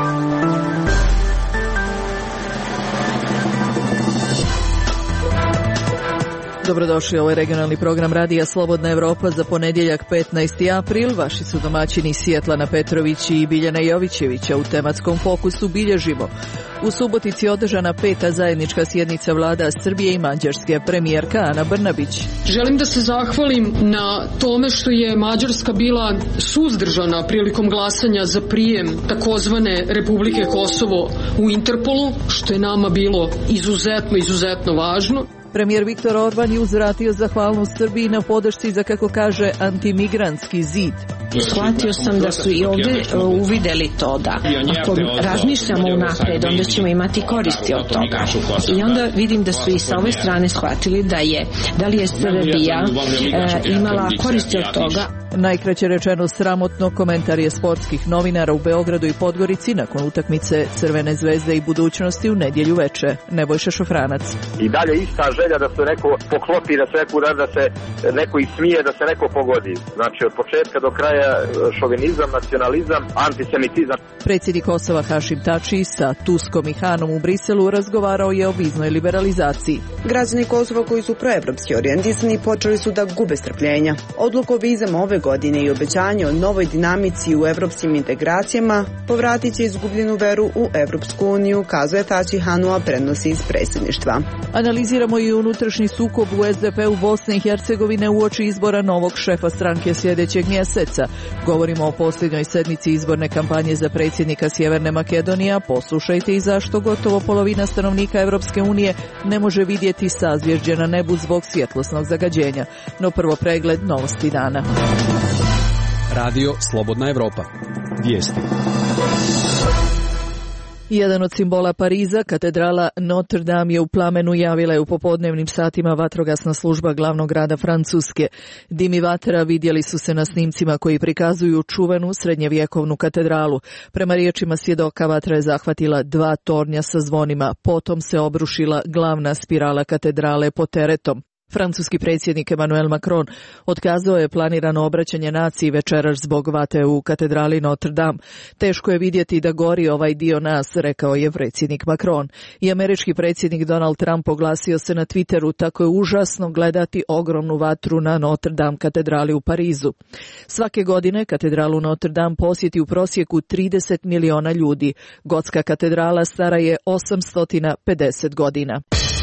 Dobrodošli, ovo je regionalni program Radija Slobodna Evropa za ponedjeljak 15. april. Vaši su domaćini Sjetlana Petrović i Biljana Jovićevića. U tematskom fokusu bilježimo. U Subotici održana 5. zajednička sjednica vlada Srbije i Mađarske. Premijerka Ana Brnabić. Želim da se zahvalim na tome što je Mađarska bila suzdržana prilikom glasanja za prijem takozvane Republike Kosovo u Interpolu, što je nama bilo izuzetno važno. Premijer Viktor Orban je uzvratio zahvalnost Srbiji na podršci za, kako kaže, antimigrantski zid. Shvatio sam da su i ovdje uvidjeli to da ako razmišljamo unaprijed, onda ćemo imati koristi od toga. I onda vidim da su i sa ove strane shvatili da li je Srbija imala koristi od toga. Najkraće rečeno sramotno, komentar je sportskih novinara u Beogradu i Podgorici nakon utakmice Crvene zvezde i Budućnosti u nedjelju veče. Nebojša Šofranac. I dalje ista želja da se neko poklopi, da se neko udar, da se neko ismije, da se neko pogodi. Znači od početka do kraja šovinizam, nacionalizam, antisemitizam. Predsjednik Kosova Hašim Tači sa Tuskom i Hanom u Briselu razgovarao je o viznoj liberalizaciji. Građani Kosova koji su proevropski orijentisani počeli su da gube strpljenja. Odluku o vizama ove godine i obećanje o novoj dinamici u evropskim integracijama povratit će izgubljenu veru u Evropsku uniju, kazuje Tači Hanu, a prenosi iz predsjedništva. Analiziramo i unutrašnji sukob u SDP-u Bosne i Hercegovine uoči izbora novog šefa stranke sljedećeg mjeseca. Govorimo o posljednjoj sedmici izborne kampanje za predsjednika Sjeverne Makedonije. Poslušajte i zašto gotovo polovina stanovnika Evropske unije ne može vidjeti sazvježđe na nebu zbog svjetlosnog zagađenja. No prvo pregled novosti dana. Radio Slobodna Evropa. Vijesti. Jedan od simbola Pariza, katedrala Notre Dame je u plamenu, javila je u popodnevnim satima vatrogasna služba glavnog grada Francuske. Dim i vatra vidjeli su se na snimcima koji prikazuju čuvenu srednjevjekovnu katedralu. Prema riječima svjedoka, vatra je zahvatila 2 tornja sa zvonima, potom se obrušila glavna spirala katedrale pod teretom. Francuski predsjednik Emmanuel Macron otkazao je planirano obraćanje naciji večeras zbog vatre u katedrali Notre Dame. Teško je vidjeti da gori ovaj dio nas, rekao je predsjednik Macron. I američki predsjednik Donald Trump oglasio se na Twitteru: tako je užasno gledati ogromnu vatru na Notre Dame katedrali u Parizu. Svake godine katedralu Notre Dame posjeti u prosjeku 30 miliona ljudi. Gotska katedrala stara je 850 godina.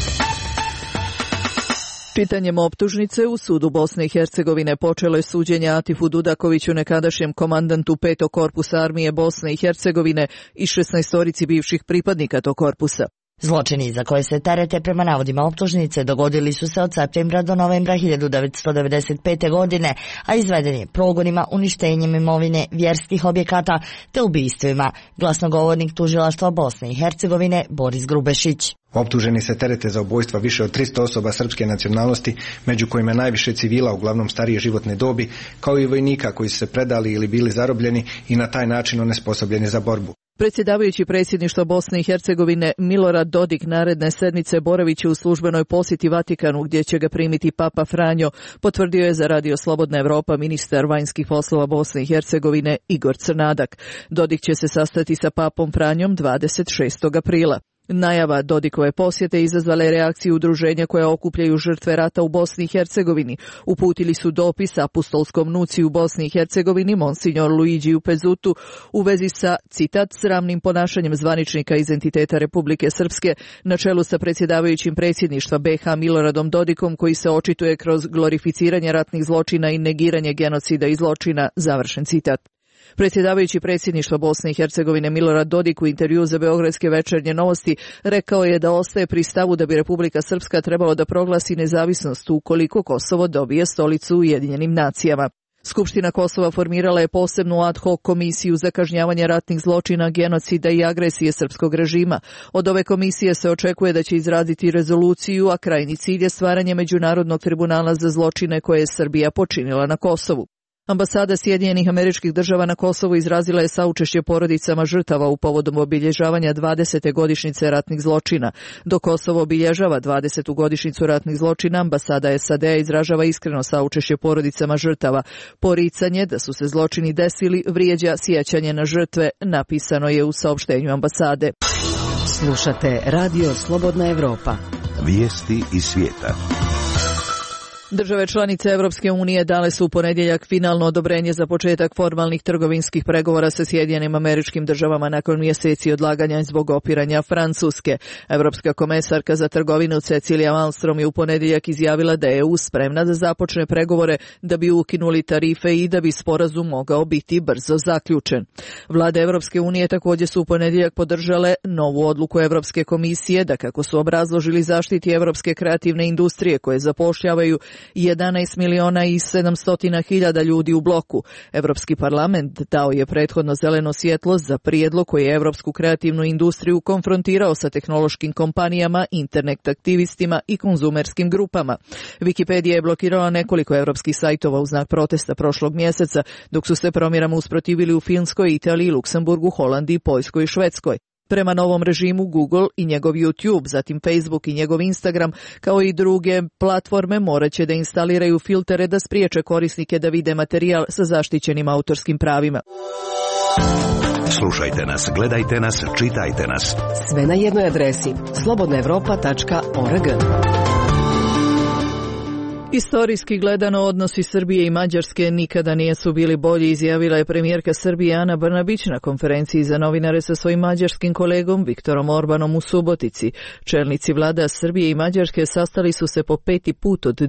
Čitanjem optužnice u sudu Bosne i Hercegovine počelo je suđenje Atifu Dudakoviću, nekadašnjem komandantu 5. korpusa armije Bosne i Hercegovine i 16 bivših pripadnika tog korpusa. Zločini za koje se terete prema navodima optužnice dogodili su se od septembra do novembra 1995. godine, a izveden je progonima, uništenjem imovine, vjerskih objekata te ubistvima, glasnogovornik tužilaštva Bosne i Hercegovine Boris Grubešić. Optuženi se terete za ubojstva više od 300 osoba srpske nacionalnosti, među kojima najviše civila, uglavnom starije životne dobi, kao i vojnika koji su se predali ili bili zarobljeni i na taj način onesposobljeni za borbu. Predsjedavajući predsjedništva Bosne i Hercegovine Milorad Dodik naredne sedmice boravit će u službenoj posjeti Vatikanu, gdje će ga primiti Papa Franjo, potvrdio je za Radio Slobodna Evropa ministar vanjskih poslova Bosne i Hercegovine Igor Crnadak. Dodik će se sastati sa Papom Franjom 26. aprila. Najava Dodikove posjete izazvala je reakciju udruženja koja okupljaju žrtve rata u Bosni i Hercegovini. Uputili su dopis apostolskom nuciju u Bosni i Hercegovini, monsignor Luigiju Pezutu, u vezi sa, citat, sramnim ponašanjem zvaničnika iz entiteta Republike Srpske na čelu sa predsjedavajućim predsjedništva BiH Miloradom Dodikom, koji se očituje kroz glorificiranje ratnih zločina i negiranje genocida i zločina, završen citat. Predsjedavajući predsjedništva Bosne i Hercegovine Milorad Dodik u intervjuu za Beogradske večernje novosti rekao je da ostaje pri stavu da bi Republika Srpska trebalo da proglasi nezavisnost ukoliko Kosovo dobije stolicu u Ujedinjenim nacijama. Skupština Kosova formirala je posebnu ad hoc komisiju za kažnjavanje ratnih zločina, genocida i agresije srpskog režima. Od ove komisije se očekuje da će izraditi rezoluciju, a krajnji cilj je stvaranje Međunarodnog tribunala za zločine koje je Srbija počinila na Kosovu. Ambasada Sjedinjenih Američkih Država na Kosovu izrazila je saučešće porodicama žrtava u povodom obilježavanja 20. godišnjice ratnih zločina. Dok Kosovo obilježava 20. godišnjicu ratnih zločina, ambasada SAD-a izražava iskreno saučešće porodicama žrtava. Poricanje da su se zločini desili vrijeđa sjećanje na žrtve, napisano je u saopštenju ambasade. Slušate Radio Slobodna Evropa. Vijesti iz svijeta. Države članice Evropske unije dale su u ponedjeljak finalno odobrenje za početak formalnih trgovinskih pregovora sa Sjedinjenim Američkim Državama nakon mjeseci odlaganja zbog opiranja Francuske. Evropska komesarka za trgovinu Cecilia Malmström je u ponedjeljak izjavila da je EU spremna da započne pregovore da bi ukinuli tarife i da bi sporazum mogao biti brzo zaključen. Vlade Evropske unije također su u ponedjeljak podržale novu odluku Evropske komisije da, kako su obrazložili, zaštiti evropske kreativne industrije koje zapošljavaju 11 miliona i 700 hiljada ljudi u bloku. Evropski parlament dao je prethodno zeleno svjetlo za prijedlog koji je evropsku kreativnu industriju konfrontirao sa tehnološkim kompanijama, internet aktivistima i konzumerskim grupama. Wikipedia je blokirala nekoliko evropskih sajtova u znak protesta prošlog mjeseca, dok su se promjerama usprotivili u Finskoj, Italiji, Luksemburgu, Holandiji, Poljskoj i Švedskoj. Prema novom režimu Google i njegov YouTube, zatim Facebook i njegov Instagram, kao i druge platforme morat će da instaliraju filtere da spriječe korisnike da vide materijal sa zaštićenim autorskim pravima. Slušajte nas, gledajte nas, čitajte nas. Sve na jednoj adresi slobodnaevropa.org. Istorijski gledano, odnosi Srbije i Mađarske nikada nisu bili bolji, izjavila je premijerka Srbije Ana Brnabić na konferenciji za novinare sa svojim mađarskim kolegom Viktorom Orbanom u Subotici. Čelnici vlada Srbije i Mađarske sastali su se po 5. put od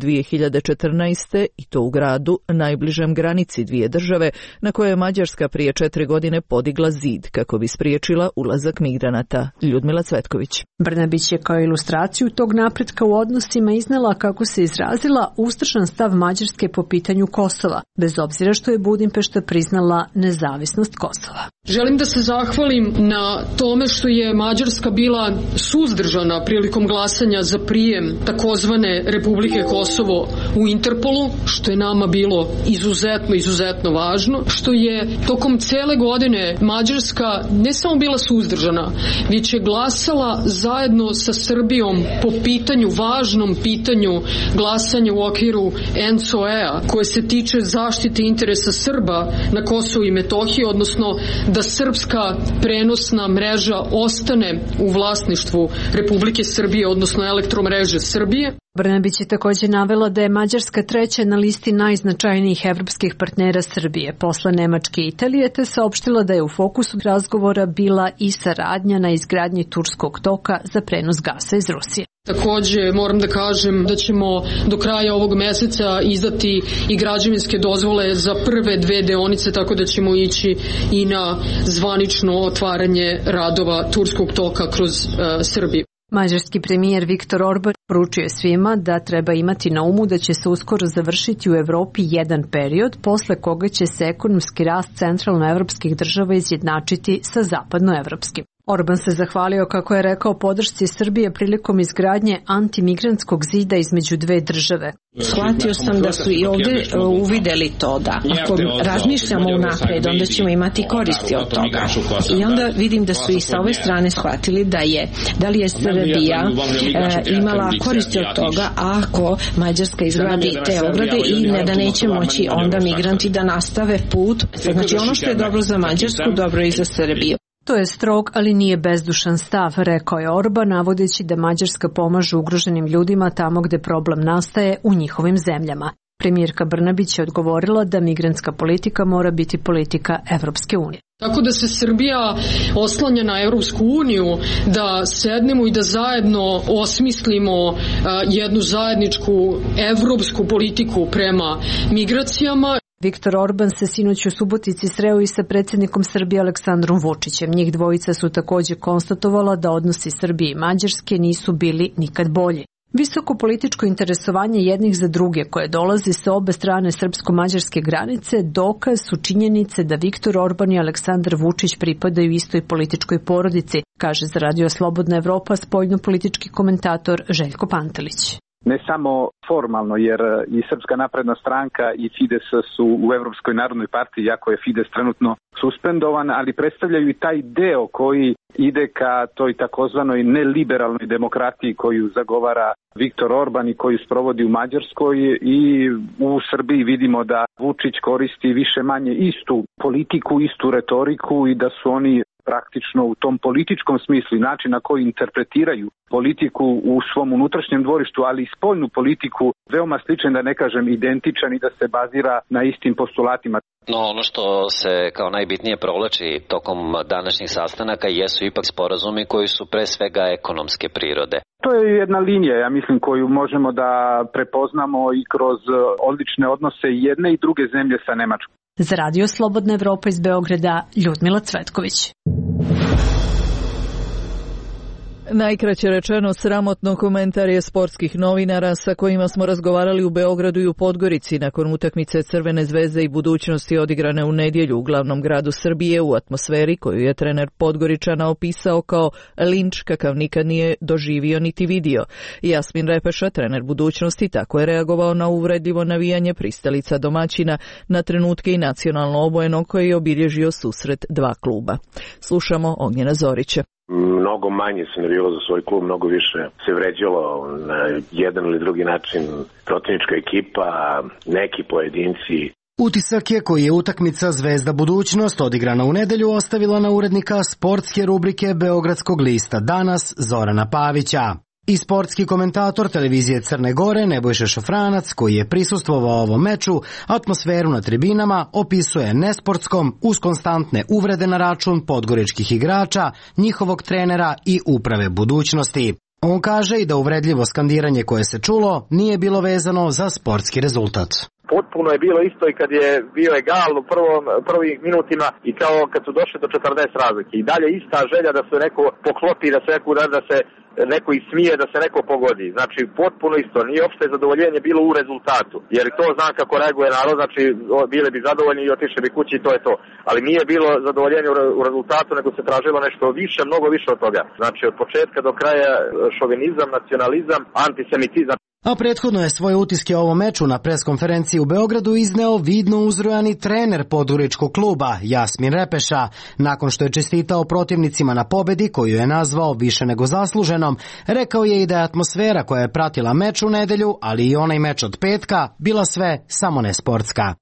2014. i to u gradu najbližem granici dvije države, na kojoj je Mađarska prije 4 godine podigla zid kako bi spriječila ulazak migranata. Ljudmila Cvetković. Brnabić je kao ilustraciju tog napretka u odnosima iznela, kako se izrazila, uzdržan stav Mađarske po pitanju Kosova, bez obzira što je Budimpešta priznala nezavisnost Kosova. Želim da se zahvalim na tome što je Mađarska bila suzdržana prilikom glasanja za prijem takozvane Republike Kosovo u Interpolu, što je nama bilo izuzetno važno, što je tokom cele godine Mađarska ne samo bila suzdržana, već je glasala zajedno sa Srbijom po pitanju, važnom pitanju glasanja u okviru ENCOE-a koje se tiče zaštite interesa Srba na Kosovu i Metohiji, odnosno da srpska prenosna mreža ostane u vlasništvu Republike Srbije, odnosno Elektromreže Srbije. Brnabić je također navela da je Mađarska treća na listi najznačajnijih evropskih partnera Srbije posle Nemačke i Italije, te saopštila da je u fokusu razgovora bila i saradnja na izgradnji Turskog toka za prenos gasa iz Rusije. Također moram da kažem da ćemo do kraja ovog mjeseca izdati i građevinske dozvole za prve 2 deonice, tako da ćemo ići i na zvanično otvaranje radova Turskog toka kroz Srbiju. Mađarski premijer Viktor Orban poručio je svima da treba imati na umu da će se uskoro završiti u Evropi jedan period posle koga će se ekonomski rast centralnoevropskih država izjednačiti sa zapadnoevropskim. Orban se zahvalio, kako je rekao, podršci Srbije prilikom izgradnje antimigrantskog zida između dve države. Shvatio sam da su i ovdje uvideli to da ako razmišljamo unapred, onda ćemo imati koristi od toga. I onda vidim da su i sa ove strane shvatili da li je Srbija imala koristi od toga ako Mađarska izgradi te ograde i da neće moći onda migranti da nastave put. Znači ono što je dobro za Mađarsku, dobro je i za Srbiju. To je strog, ali nije bezdušan stav, rekao je Orban, navodeći da Mađarska pomaže ugroženim ljudima tamo gde problem nastaje u njihovim zemljama. Premijerka Brnabić je odgovorila da migrantska politika mora biti politika Evropske unije. Tako da se Srbija oslanja na Evropsku uniju, da sednemo i da zajedno osmislimo jednu zajedničku evropsku politiku prema migracijama. Viktor Orban se sinoć u Subotici sreo i sa predsjednikom Srbije Aleksandrom Vučićem. Njih dvojica su također konstatovala da odnosi Srbije i Mađarske nisu bili nikad bolji. Visoko političko interesovanje jednih za druge koje dolazi sa obe strane srpsko-mađarske granice dokaz su činjenice da Viktor Orban i Aleksandar Vučić pripadaju istoj političkoj porodici, kaže za Radio Slobodna Evropa spoljno-politički komentator Željko Pantelić. Ne samo formalno, jer i Srpska napredna stranka i Fides su u Evropskoj narodnoj partiji, iako je Fides trenutno suspendovan, ali predstavljaju i taj deo koji ide ka toj takozvanoj neliberalnoj demokratiji koju zagovara Viktor Orban i koju sprovodi u Mađarskoj, i u Srbiji vidimo da Vučić koristi više manje istu politiku, istu retoriku i da su oni praktično u tom političkom smislu i način na koji interpretiraju politiku u svom unutrašnjem dvorištu, ali i spoljnu politiku, veoma sličan, da ne kažem identičan, i da se bazira na istim postulatima. No, ono što se kao najbitnije provlači tokom današnjih sastanaka jesu ipak sporazumi koji su pre svega ekonomske prirode. To je jedna linija, ja mislim, koju možemo da prepoznamo i kroz odlične odnose jedne i druge zemlje sa Nemačkom. Za Radio Slobodna Evropa iz Beograda, Ljudmila Cvetković. Najkraće rečeno, sramotno komentar je sportskih novinara sa kojima smo razgovarali u Beogradu i u Podgorici nakon utakmice Crvene zvezde i Budućnosti odigrane u nedjelju u glavnom gradu Srbije u atmosferi koju je trener Podgoričana opisao kao linč kakav nikad nije doživio niti vidio. Jasmin Repeša, trener Budućnosti, tako je reagovao na uvredljivo navijanje pristalica domaćina na trenutke i nacionalno obojenog koji je obilježio susret dva kluba. Slušamo Ognjena Zorića. Mnogo manje se navijalo za svoj klub, mnogo više se vređalo na jedan ili drugi način protivnička ekipa, neki pojedinci. Utisak je koji je utakmica Zvezda Budućnost odigrana u nedelju ostavila na urednika sportske rubrike Beogradskog lista Danas Zorana Pavića. I sportski komentator televizije Crne Gore Nebojša Šafranac, koji je prisustvovao ovom meču, atmosferu na tribinama opisuje nesportskom uz konstantne uvrede na račun podgoričkih igrača, njihovog trenera i uprave Budućnosti. On kaže i da uvredljivo skandiranje koje se čulo nije bilo vezano za sportski rezultat. Potpuno je bilo isto i kad je bio egal u prvim minutima i kao kad su došli do 40 razlike. I dalje ista želja da se neko poklopi, da se neko ismije, da se neko pogodi. Znači, potpuno isto. Nije opšte zadovoljenje bilo u rezultatu. Jer to znam kako reaguje narod, znači bili bi zadovoljni i otišli bi kući i to je to. Ali nije bilo zadovoljenje u rezultatu, nego se tražilo nešto više, mnogo više od toga. Znači, od početka do kraja šovinizam, nacionalizam, antisemitizam. A prethodno je svoje utiske o ovom meču na preskonferenciji u Beogradu izneo vidno uzrujani trener podgoričkog kluba Jasmin Repeša. Nakon što je čestitao protivnicima na pobedi, koju je nazvao više nego zasluženom, rekao je i da je atmosfera koja je pratila meč u nedelju, ali i onaj meč od petka, bila sve samo ne sportska.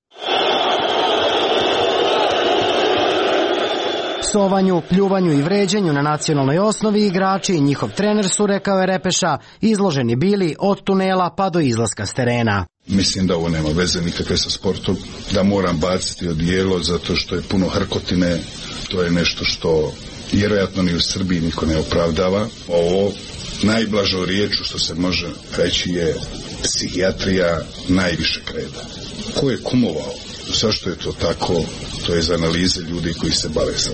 Psovanju, pljuvanju i vređenju na nacionalnoj osnovi igrači i njihov trener su, rekao je Repeša, izloženi bili od tunela pa do izlaska s terena. Mislim da ovo nema veze nikakve sa sportom, da moram baciti odijelo zato što je puno hrkotine, to je nešto što vjerojatno ni u Srbiji niko ne opravdava. Ovo najblažo riječu što se može reći je psihijatrija najviše reda. Ko je kumovao? Zašto je to tako? To je za analize ljudi koji se bave sad.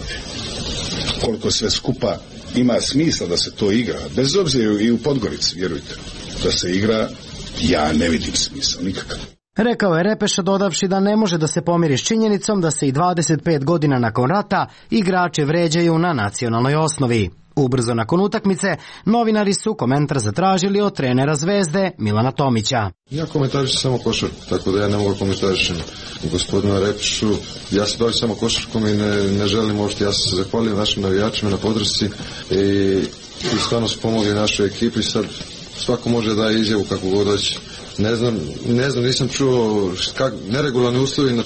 Koliko sve skupa ima smisla da se to igra, bez obzira i u Podgorici, vjerujte, da se igra, ja ne vidim smisla nikakav. Rekao je Repeša, dodavši da ne može da se pomiri s činjenicom da se i 25 godina nakon rata igrači vređaju na nacionalnoj osnovi. Ubrzo nakon utakmice, novinari su komentar zatražili od trenera Zvezde Milana Tomića. Ja komentarišem samo košarku, tako da ja ne mogu komentarišem gospodina Repešu. Ja se bavim samo košarkom i ne želim uopšte. Ja se zahvaljujem našim navijačima na podršci i stvarno su pomogli našoj ekipi. Sad svako može da daje izjavu kako god hoće. Ne znam, nisam čuo neregularni uslovi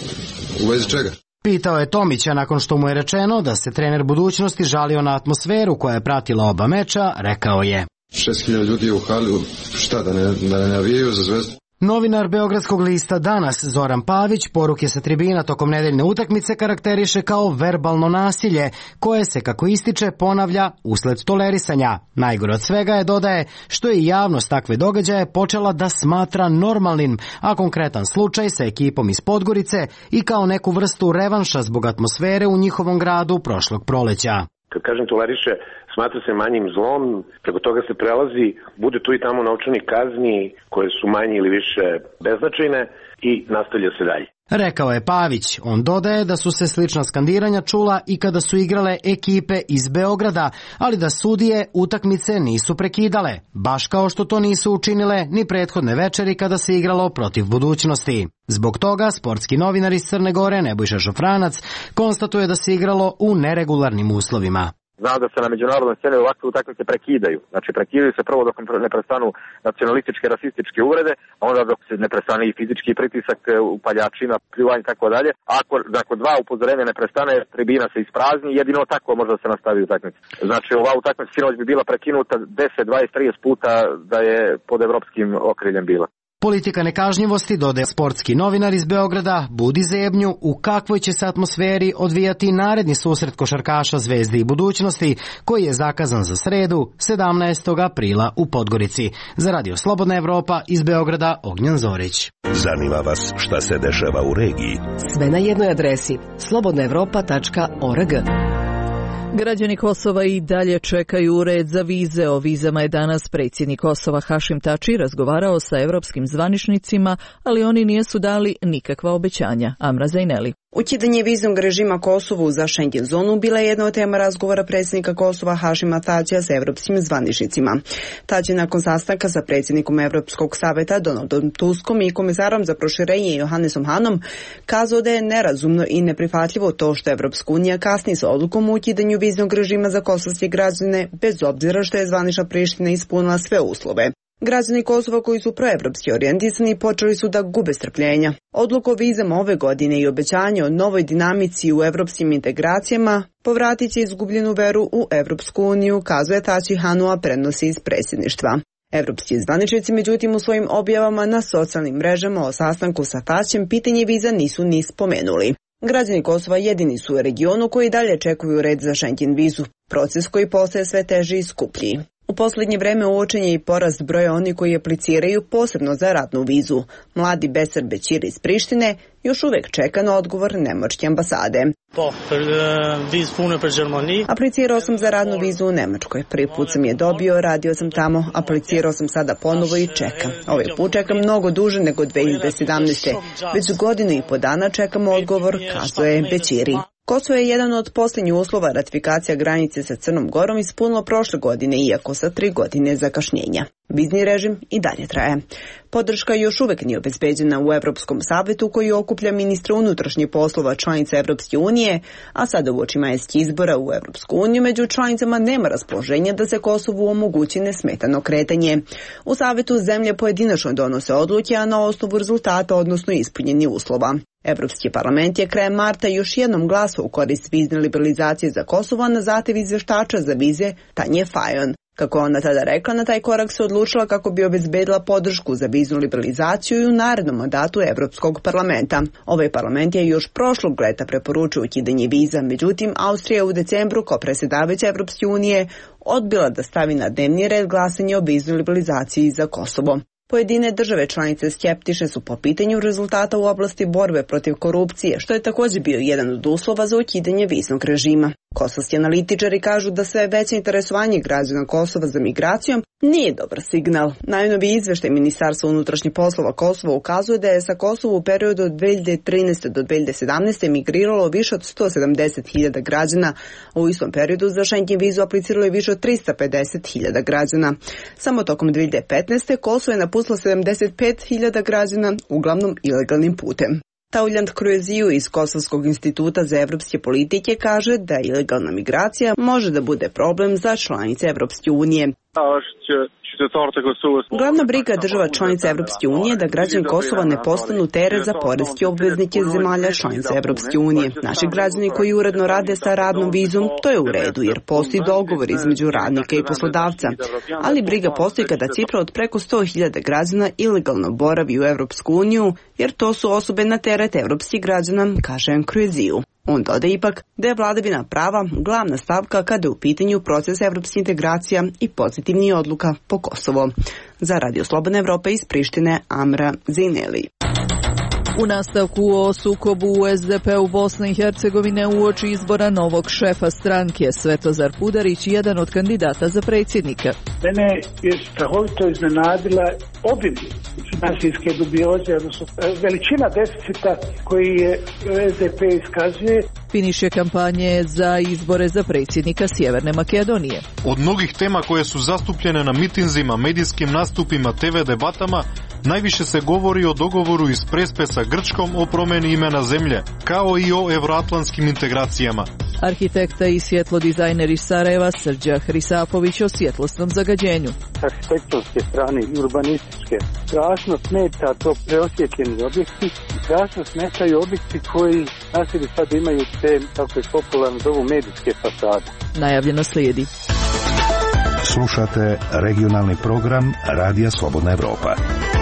u vezi čega. Pitao je Tomića nakon što mu je rečeno da se trener Budućnosti žalio na atmosferu koja je pratila oba meča, rekao je: 6.000 ljudi je u hali, šta da ne navijaju za Zvezdu? Novinar Beogradskog lista Danas Zoran Pavić poruke sa tribina tokom nedeljne utakmice karakteriše kao verbalno nasilje, koje se, kako ističe, ponavlja usled tolerisanja. Najgore od svega je, dodaje, što je javnost takve događaje počela da smatra normalnim, a konkretan slučaj sa ekipom iz Podgorice i kao neku vrstu revanša zbog atmosfere u njihovom gradu prošlog proleća. Kad kažem toleriše, smatra se manjim zlom, preko toga se prelazi, bude tu i tamo novčanih kazni koje su manje ili više beznačajne i nastavlja se dalje. Rekao je Pavić. On dodaje da su se slična skandiranja čula i kada su igrale ekipe iz Beograda, ali da sudije utakmice nisu prekidale, baš kao što to nisu učinile ni prethodne večeri kada se igralo protiv Budućnosti. Zbog toga sportski novinar iz Crne Gore Nebojša Šofranac konstatuje da se igralo u neregularnim uslovima. Znao da se na međunarodnoj sceni ovakve utakmice prekidaju. Znači prekidaju se prvo dok ne prestanu nacionalističke, rasističke uvrede, a onda dok se ne prestane i fizički pritisak, upaljačina, pljuvanje i tako dalje. Ako nakon 2 upozorenja ne prestane, tribina se isprazni, jedino tako može da se nastavi utakmica. Znači ova utakmica sinoć bi bila prekinuta 10, 20, 30 puta da je pod evropskim okriljem bila. Politika nekažnjivosti, dodaje sportski novinar iz Beograda, budi zebnju u kakvoj će se atmosferi odvijati naredni susret košarkaša Zvezde i Budućnosti, koji je zakazan za sredu 17. aprila u Podgorici. Za Radio Slobodna Evropa iz Beograda, Ognjan Zorić. Zanima vas šta se dešava u regiji? Sve na jednoj adresi slobodnaevropa.org. Građani Kosova i dalje čekaju u red za vize. O vizama je danas predsjednik Kosova Hašim Tači razgovarao sa evropskim zvaničnicima, ali oni nisu dali nikakva obećanja. Amra Zajneli. Ukidanje viznog režima Kosovu za Schengen zonu bila je jedna od tema razgovora predsjednika Kosova Hašima Tačija sa evropskim zvaničnicima. Tač je nakon sastanka sa predsjednikom Evropskog saveta Donaldom Tuskom i komisarom za proširenje Johannesom Hanom kazao da je nerazumno i neprihvatljivo to što Evropska unija kasni sa odlukom o ukidanju viznog režima za kosovske građane, bez obzira što je zvanična Priština ispunila sve uslove. Građani Kosova koji su proevropski orijentisani počeli su da gube strpljenja. Odluka o vizama ove godine i obećanje o novoj dinamici u evropskim integracijama povratit će izgubljenu veru u Evropsku uniju, kazuje Tači Hanua, prenosi iz predsjedništva. Evropski zvaničnici, međutim, u svojim objavama na socijalnim mrežama o sastanku sa Tačem pitanje viza nisu ni spomenuli. Građani Kosova jedini su u regionu koji dalje čekuju red za Schengen vizu, proces koji postaje sve teži i skuplji. U posljednje vreme uočen je i porast broja oni koji apliciraju posebno za radnu vizu. Mladi Beser Bećiri iz Prištine još uvijek čeka na odgovor nemačke ambasade. Aplicirao sam za radnu vizu u Nemačkoj. Prvi put sam je dobio, radio sam tamo, aplicirao sam sada ponovo i čekam. Ovaj put čekam mnogo duže nego 2017. Već godinu i po dana čekamo odgovor, kazuje Bećiri. Kosovo je jedan od posljednjih uslova ratifikacija granice sa Crnom Gorom ispunilo prošle godine, iako sa 3 godine zakašnjenja. Vizni režim i dalje traje. Podrška još uvijek nije obezbeđena u Evropskom savetu koji okuplja ministra unutrašnjih poslova članica Evropske unije, a sada uoči majskih izbora u Evropsku uniju među članicama nema raspoloženja da se Kosovu omogući nesmetano kretanje. U savetu zemlje pojedinačno donose odluke, a na osnovu rezultata, odnosno ispunjenih uslova. Evropski parlament je krajem marta još jednom glasao u korist vizne liberalizacije za Kosovo na zahtev izvještača za vize Tanje Fajon. Kako je ona tada rekla, na taj korak se odlučila kako bi obezbedila podršku za viznu liberalizaciju i u narednom mandatu Evropskog parlamenta. Ovaj parlament je još prošlog leta preporučio ukidanje viza, međutim Austrija je u decembru kao predsjedavajuća Evropske unije odbila da stavi na dnevni red glasanje o viznoj liberalizaciji za Kosovo. Pojedine države članice skeptične su po pitanju rezultata u oblasti borbe protiv korupcije, što je također bio jedan od uslova za ukidanje viznog režima. Kosovski analitičari kažu da sve veće interesovanje građana Kosova za migracijom nije dobar signal. Najnoviji izveštaj Ministarstva unutrašnjih poslova Kosova ukazuje da je sa Kosova u periodu od 2013. do 2017. migriralo više od 170.000 građana, a u istom periodu za Schengen vizu apliciralo je više od 350.000 građana. Samo tokom 2015. Kosovo je napustilo 75.000 građana, uglavnom ilegalnim putem. Tauljant Krueziju iz Kosovskog instituta za evropske politike kaže da ilegalna migracija može da bude problem za članice Evropske unije. Glavna briga država članica Evropske unije da građani Kosova ne postanu teret za poreske obveznike zemalja članica Evropske unije. Naši građani koji uredno rade sa radnom vizom, to je u redu jer postoji dogovor između radnika i poslodavca. Ali briga postoji kada cifra od preko 100.000 građana ilegalno boravi u Evropsku uniju, jer to su osobe na teret evropskih građana, kaže Krueziju. On dodaje ipak da je vladavina prava glavna stavka kada je u pitanju proces evropskih integracija i pozitivnih odluka po Kosovo. Za Radio Slobodna Evropa iz Prištine, Amra Zajneli. U nastavku o sukobu u SDP-u Bosne i Hercegovine uoči izbora novog šefa stranke, Svetozar Pudarić, jedan od kandidata za predsjednika. Mene je strahovito iznenadila obim finansijske dubioze, odnosno veličina deficita koji je SDP iskazuje. Finiš je kampanje za izbore za predsjednika Sjeverne Makedonije. Od mnogih tema koje su zastupljene na mitinzima, medijskim nastupima, TV debatama, najviše se govori o dogovoru iz Prespe sa Grčkom o promjeni imena zemlje, kao i o evroatlantskim integracijama. Arhitekta i svjetlodizajner iz Sarajeva Srđa Hrisapović o svjetlosnom zagađenju. Arhitektonske strane i urbanističke strašno smeta to preosjetljeni objekti, strašno smetaju objekti koji na sebi sad imaju te, kako je popularno zovu, medijske fasade. Najavljeno slijedi. Slušate regionalni program Radija Slobodna Evropa.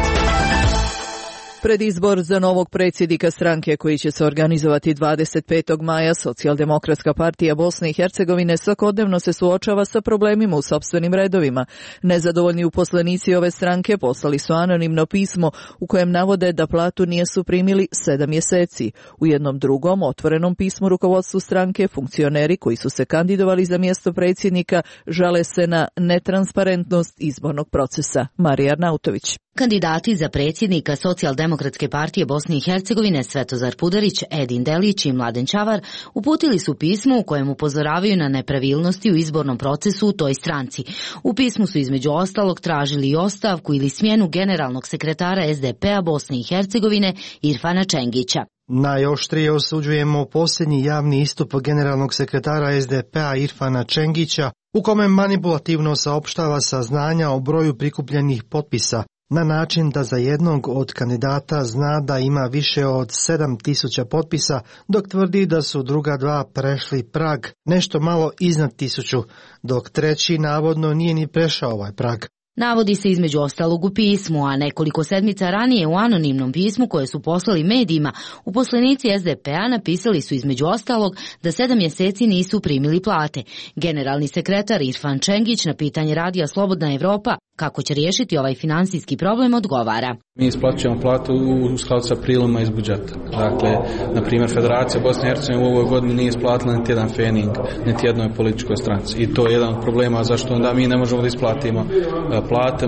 Predizbor za novog predsjednika stranke koji će se organizovati 25. maja, Socijaldemokratska partija Bosne i Hercegovine svakodnevno se suočava sa problemima u sopstvenim redovima. Nezadovoljni uposlenici ove stranke poslali su anonimno pismo u kojem navode da platu nisu primili 7 mjeseci. U jednom drugom otvorenom pismu rukovodstvu stranke funkcioneri koji su se kandidovali za mjesto predsjednika žale se na netransparentnost izbornog procesa. Marija Arnautović. Kandidati za predsjednika Socijaldemokratske partije Bosne i Hercegovine Svetozar Pudarić, Edin Delić i Mladen Čavar uputili su pismo u kojem upozoravaju na nepravilnosti u izbornom procesu u toj stranci. U pismu su između ostalog tražili i ostavku ili smjenu generalnog sekretara SDP-a Bosne i Hercegovine Irfana Čengića. Najoštrije osuđujemo posljednji javni istup generalnog sekretara SDP-a Irfana Čengića u kome manipulativno saopštava saznanja o broju prikupljenih potpisa na način da za jednog od kandidata zna da ima više od 7.000 potpisa, dok tvrdi da su druga dva prešli prag, nešto malo iznad 1.000, dok treći navodno nije ni prešao ovaj prag. Navodi se između ostalog u pismu, a nekoliko sedmica ranije u anonimnom pismu koje su poslali medijima, uposlenici SDP-a napisali su između ostalog da 7 mjeseci nisu primili plate. Generalni sekretar Irfan Čengić na pitanje Radija Slobodna Evropa kako će riješiti ovaj finansijski problem odgovara. Mi isplaćujemo platu u skladu sa priloma iz budžeta. Dakle, na primjer, Federacija Bosne i Hercegovine u ovoj godini nije isplatila niti jedan fening, niti jednoj političkoj stranci. I to je jedan od problema zašto onda mi ne možemo da isplatimo plate.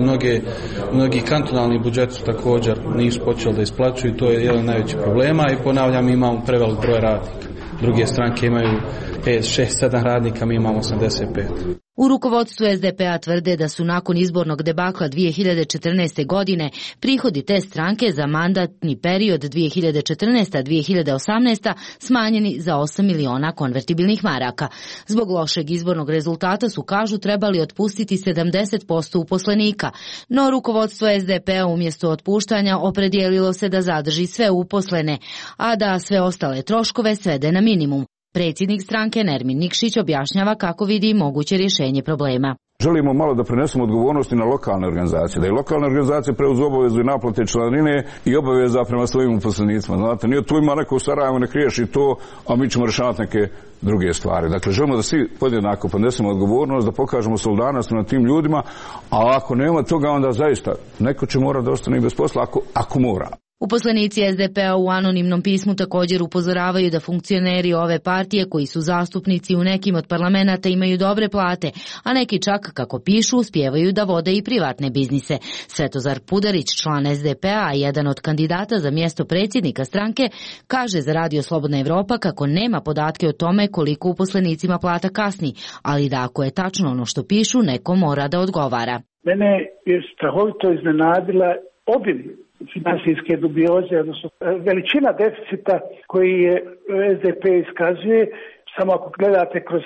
Mnogi kantonalni budžeti su također nisu počeli da isplaćuju i to je jedan od najvećih problema i ponavljam, imamo prevelik broj radnika. Druge stranke imaju 5, 6, 7 radnika, mi imamo 85. U rukovodstvu SDP-a tvrde da su nakon izbornog debakla 2014. godine prihodi te stranke za mandatni period 2014-2018 smanjeni za 8 miliona konvertibilnih maraka. Zbog lošeg izbornog rezultata su, kažu, trebali otpustiti 70% uposlenika, no rukovodstvo SDP-a umjesto otpuštanja opredijelilo se da zadrži sve uposlene, a da sve ostale troškove svede na minimum. Predsjednik stranke Nermin Nikšić objašnjava kako vidi moguće rješenje problema. Želimo malo da prenesemo odgovornosti na lokalne organizacije, da i lokalne organizacije preuzmu obavezu i naplate članarine i obaveza prema svojim uposlenicima. Znate, nije tu ima neko u Sarajevu, nek riješi to, a mi ćemo rješavati neke druge stvari. Dakle, želimo da svi podjednako podnesemo odgovornost, da pokažemo solidarnost na tim ljudima, a ako nema toga, onda zaista neko će morati da ostane bez posla ako mora. Uposlenici SDP-a u anonimnom pismu također upozoravaju da funkcioneri ove partije koji su zastupnici u nekim od parlamenata imaju dobre plate, a neki čak, kako pišu, uspijevaju da vode i privatne biznise. Svetozar Pudarić, član SDP-a, a jedan od kandidata za mjesto predsjednika stranke, kaže za Radio Slobodna Evropa kako nema podatke o tome koliko uposlenicima plata kasni, ali da ako je tačno ono što pišu, neko mora da odgovara. Mene je strahovito iznenadila obim finansijske dubioze, odnosno veličina deficita koji je SDP iskazuje, samo ako gledate kroz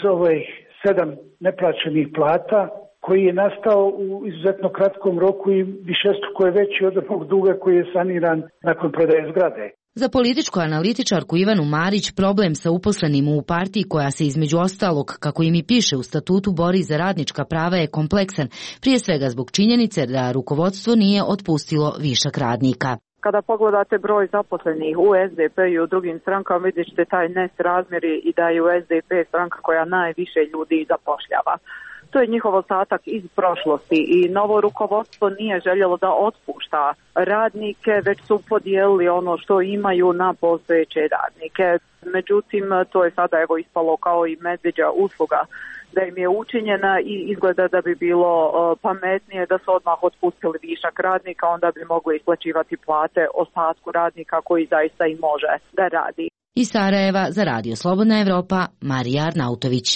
7 neplaćenih plata, koji je nastao u izuzetno kratkom roku i višestruko je veći od onog duga koji je saniran nakon prodaje zgrade. Za političku analitičarku Ivanu Marić problem sa uposlenim u partiji koja se između ostalog, kako im i piše u statutu, bori za radnička prava je kompleksan, prije svega zbog činjenice da rukovodstvo nije otpustilo višak radnika. Kada pogledate broj zaposlenih u SDP i u drugim strankama, vidjet ćete taj nesrazmjer i da je u SDP stranka koja najviše ljudi zapošljava. To je njihov ostatak iz prošlosti i novo rukovodstvo nije željelo da otpušta radnike, već su podijelili ono što imaju na postojeće radnike. Međutim, to je sada ispalo kao i medvjeđa usluga da im je učinjena i izgleda da bi bilo pametnije da su odmah otpustili višak radnika, onda bi mogli isplaćivati plate ostatku radnika koji zaista i može da radi. Iz Sarajeva za Radio Slobodna Evropa, Marija Arnautović.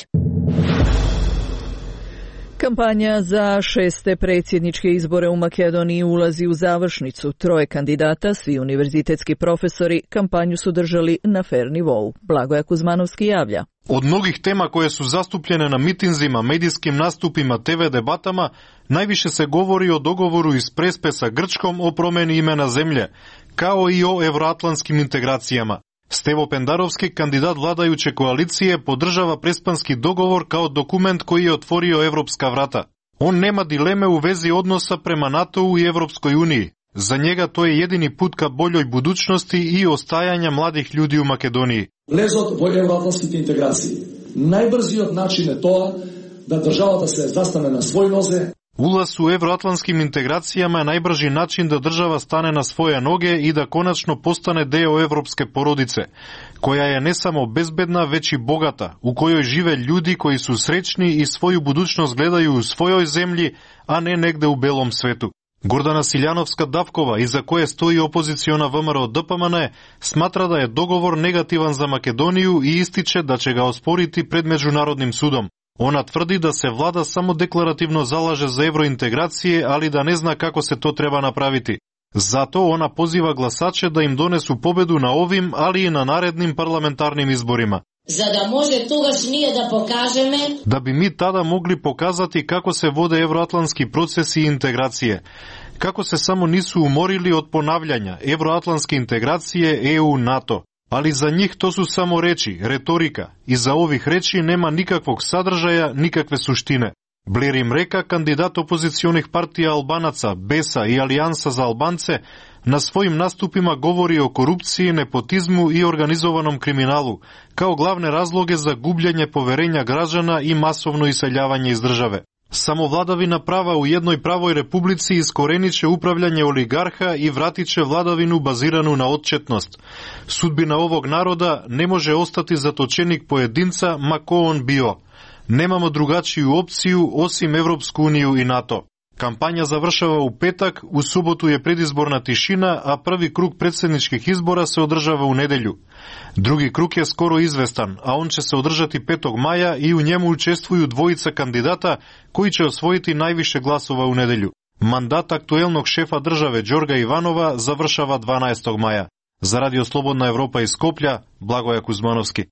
Kampanja za 6. predsjedničke izbore u Makedoniji ulazi u završnicu. 3 kandidata, svi univerzitetski profesori, kampanju su držali na fair nivou. Blagoja Kuzmanovski javlja. Od mnogih tema koje su zastupljene na mitinzima, medijskim nastupima, TV debatama, najviše se govori o dogovoru iz Prespe sa Grčkom o promjeni imena zemlje, kao i o evroatlantskim integracijama. Stevo Pendarovski, kandidat vladajuće koalicije, podržava prespanski dogovor kao dokument koji je otvorio evropska vrata. On nema dileme u vezi odnosa prema NATO-u i Evropskoj uniji. Za njega to je jedini put ka boljoj budućnosti i ostajanja mladih ljudi u Makedoniji. Lezot v evroatlantskih integraciji. Najbrži način je to da država se zastane na svoje noze. Ulaz u evroatlantskim integracijama je najbrži način da država stane na svoje noge i da konačno postane deo evropske porodice, koja je ne samo bezbedna, već i bogata, u kojoj žive ljudi koji su srećni i svoju budućnost gledaju u svojoj zemlji, a ne negde u belom svetu. Gordana Siljanovska-Davkova, iza koje stoji opoziciona VMRO DPMN, smatra da je dogovor negativan za Makedoniju i ističe da će ga osporiti pred Međunarodnim sudom. Ona tvrdi da se vlada samo deklarativno zalaže za evrointegracije, ali da ne zna kako se to treba napraviti. Zato ona poziva glasače da im donesu pobedu na ovim, ali i na narednim parlamentarnim izborima. За да може тогаш ние да покажеме da bi mi tada mogli pokazati kako se vode evroatlantski procesi i integracije, kako se samo nisu umorili od ponavljanja evroatlantske integracije EU-NATO. Ali za njih to su samo reči, retorika. Iza ovih reči nema nikakvog sadržaja, nikakve suštine. Blerim Reka, kandidat opozicionih partija Albanaca, BESA i Alijansa za Albance, na svojim nastupima govori o korupciji, nepotizmu i organizovanom kriminalu, kao glavne razloge za gubljenje poverenja građana i masovno iseljavanje iz države. Samo vladavina prava u jednoj pravoj republici iskorenit će upravljanje oligarha i vratit će vladavinu baziranu na otčetnost. Sudbina ovog naroda ne može ostati zatočenik pojedinca, ma ko on bio. Nemamo drugačiju opciju osim Evropsku uniju i NATO. Kampanja završava u petak, u subotu je predizborna tišina, a prvi krug predsjedničkih izbora se održava u nedelju. Drugi krug je skoro izvestan, a on će se održati 5. maja i u njemu učestvuju dvojica kandidata koji će osvojiti najviše glasova u nedelju. Mandat aktuelnog šefa države Đorga Ivanova završava 12. maja. Za Radio Slobodna Evropa iz Skoplja, Blagoja Kuzmanovski.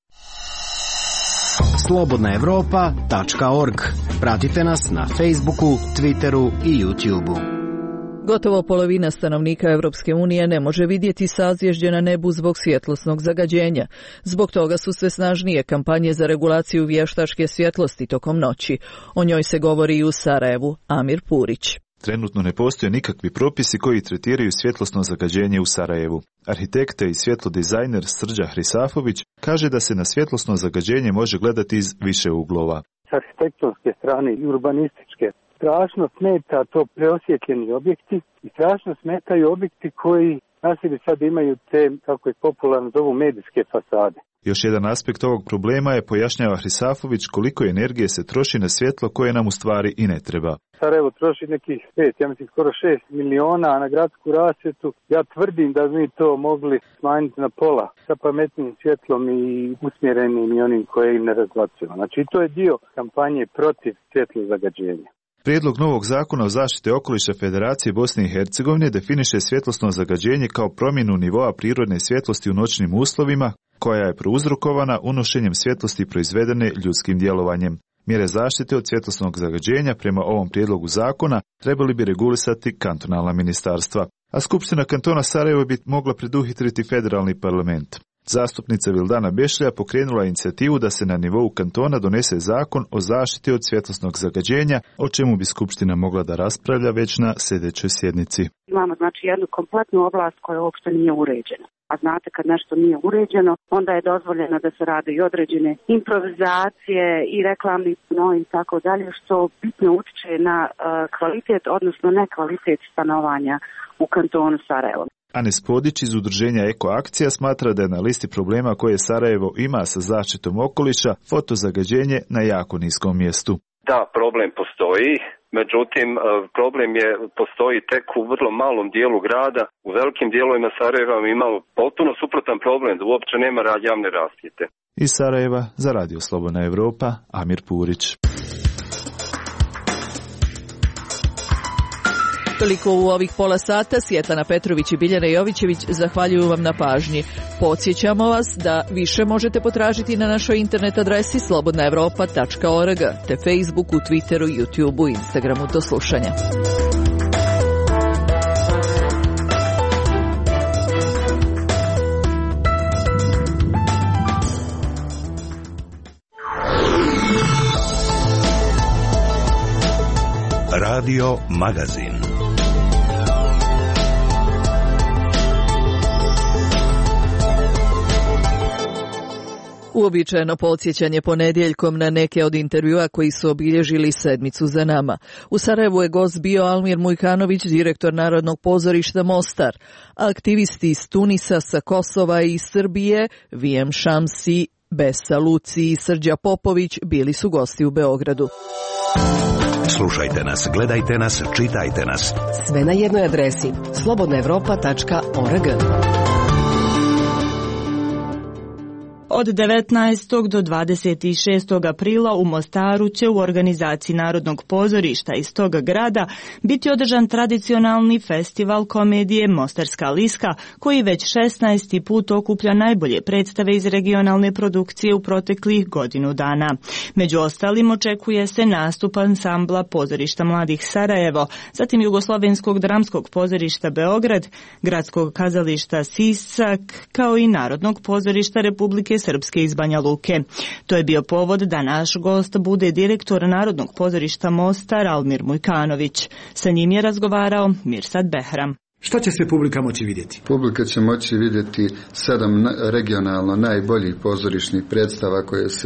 slobodnaevropa.org. Pratite nas na Facebooku, Twitteru i YouTubeu. Gotovo polovina stanovnika Europske unije ne može vidjeti sazvježđe na nebu zbog svjetlosnog zagađenja. Zbog toga su sve snažnije kampanje za regulaciju vještačke svjetlosti tokom noći. O njoj se govori i u Sarajevu. Amir Purić. Trenutno ne postoje nikakvi propisi koji tretiraju svjetlosno zagađenje u Sarajevu. Arhitekta i svjetlodizajner Srđa Hrisafović kaže da se na svjetlosno zagađenje može gledati iz više uglova. S arhitektonske strane i urbanističke strašno smeta to preosjetljeni objekti i strašno smetaju objekti koji na sebi sad imaju te, kako je popularno zovu, medijske fasade. Još jedan aspekt ovog problema je, pojašnjava Hrisafović, koliko energije se troši na svjetlo koje nam u stvari i ne treba. Sarajevo troši nekih 5, ja mislim skoro 6 miliona na gradsku rasvjetu. Ja tvrdim da mi to mogli smanjiti na pola sa pametnim svjetlom i usmjerenim i onim koje im ne razbacujemo. Znači to je dio kampanje protiv svjetlog zagađenja. Prijedlog novog zakona o zaštiti okoliša Federacije Bosne i Hercegovine definiše svjetlosno zagađenje kao promjenu nivoa prirodne svjetlosti u noćnim uslovima, koja je prouzrokovana unošenjem svjetlosti proizvedene ljudskim djelovanjem. Mjere zaštite od svjetlosnog zagađenja prema ovom prijedlogu zakona trebali bi regulisati kantonalna ministarstva, a Skupština kantona Sarajevo bi mogla preduhitriti federalni parlament. Zastupnica Vildana Bešlija pokrenula inicijativu da se na nivou kantona donese zakon o zaštiti od svjetlosnog zagađenja, o čemu bi Skupština mogla da raspravlja već na sljedećoj sjednici. Imamo znači jednu kompletnu oblast koja uopšte nije uređena. A znate, kad nešto nije uređeno, onda je dozvoljeno da se rade i određene improvizacije i reklamni panovi i tako dalje, što bitno utiče na kvalitet, odnosno nekvalitet stanovanja u kantonu Sarajevo. Anis Podić iz udruženja Eko Akcija smatra da je na listi problema koje Sarajevo ima sa zaštitom okoliša fotozagađenje na jako niskom mjestu. Da, problem postoji. Međutim, problem postoji tek u vrlo malom dijelu grada. U velikim dijelovima Sarajeva imamo potpuno suprotan problem, da uopće nema javne rasvjete. Iz Sarajeva za Radio Slobodna Evropa, Amir Purić. Toliko u ovih pola sata. Svjetlana Petrović i Biljana Jovićević zahvaljuju vam na pažnji. Podsjećamo vas da više možete potražiti na našoj internet adresi slobodnaevropa.org te Facebooku, Twitteru, YouTubeu i Instagramu. Do slušanja. Radio Magazin. Uobičajeno podsjećanje ponedjeljkom na neke od intervjua koji su obilježili sedmicu za nama. U Sarajevu je gost bio Almir Mujkanović, direktor Narodnog pozorišta Mostar. Aktivisti iz Tunisa, sa Kosova i Srbije, Vijem Šamsi, Besa Luci i Srđa Popović bili su gosti u Beogradu. Slušajte nas, gledajte nas, čitajte nas. Sve na jednoj adresi slobodnaevropa.org. Od 19. do 26. aprila u Mostaru će u organizaciji Narodnog pozorišta iz tog grada biti održan tradicionalni festival komedije Mostarska liska, koji već 16. put okuplja najbolje predstave iz regionalne produkcije u proteklih godinu dana. Među ostalim očekuje se nastup ansambla Pozorišta mladih Sarajevo, zatim Jugoslovenskog dramskog pozorišta Beograd, Gradskog kazališta Sisak, kao i Narodnog pozorišta Republike Srpske iz Banja Luke. To je bio povod da naš gost bude direktor Narodnog pozorišta Mostar Almir Mujkanović. Sa njim je razgovarao Mirsad Behram. Šta će se publika moći vidjeti? Publika će moći vidjeti 7 regionalno najboljih pozorišnih predstava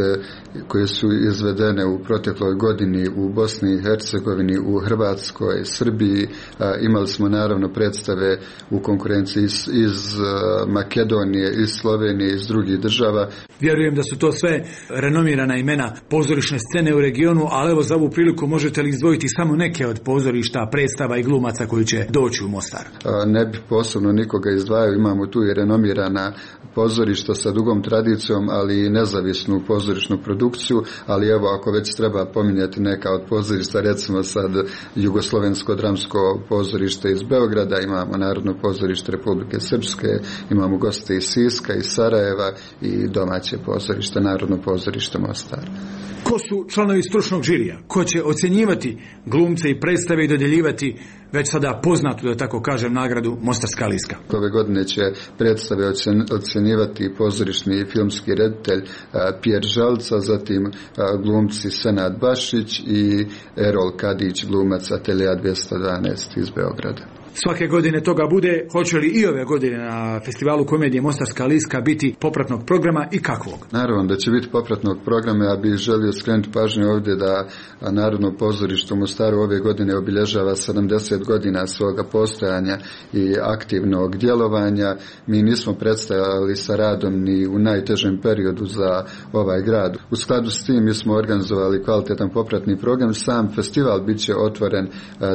koje su izvedene u protekloj godini u Bosni i Hercegovini, u Hrvatskoj, Srbiji. Imali smo naravno predstave u konkurenciji iz Makedonije, iz Slovenije, iz drugih država. Vjerujem da su to sve renomirana imena pozorišne scene u regionu, ali evo za ovu priliku možete li izdvojiti samo neke od pozorišta, predstava i glumaca koji će doći u Mostar? Ne bih posebno nikoga izdvajao, imamo tu i renomirana pozorišta sa dugom tradicijom, ali i nezavisnu pozorišnu produkciju, ali evo ako već treba pominjati neka od pozorišta, recimo sad Jugoslovensko dramsko pozorište iz Beograda, imamo Narodno pozorište Republike Srpske, imamo goste iz Siska, iz Sarajeva i domaće pozorište, Narodno pozorište Mostar. Ko su članovi stručnog žirija? Ko će ocjenjivati glumce i predstave i dodjeljivati već sada poznatu, da tako kažem, nagradu Mostarska liska? Ove godine će predstave ocjenjivati pozorišni i filmski reditelj Pjer Žalca, zatim glumci Senad Bašić i Erol Kadić, glumac Atelija 212 iz Beograda. Svake godine toga bude, hoće li i ove godine na festivalu komedije Mostarska liska biti popratnog programa i kakvog? Naravno da će biti popratnog programa. Ja bih želio skrenuti pažnju ovdje da Narodno pozorište u Mostaru ove godine obilježava 70 godina svoga postojanja i aktivnog djelovanja. Mi nismo predstavljali sa radom ni u najtežem periodu za ovaj grad. U skladu s tim mi smo organizovali kvalitetan popratni program. Sam festival bit će otvoren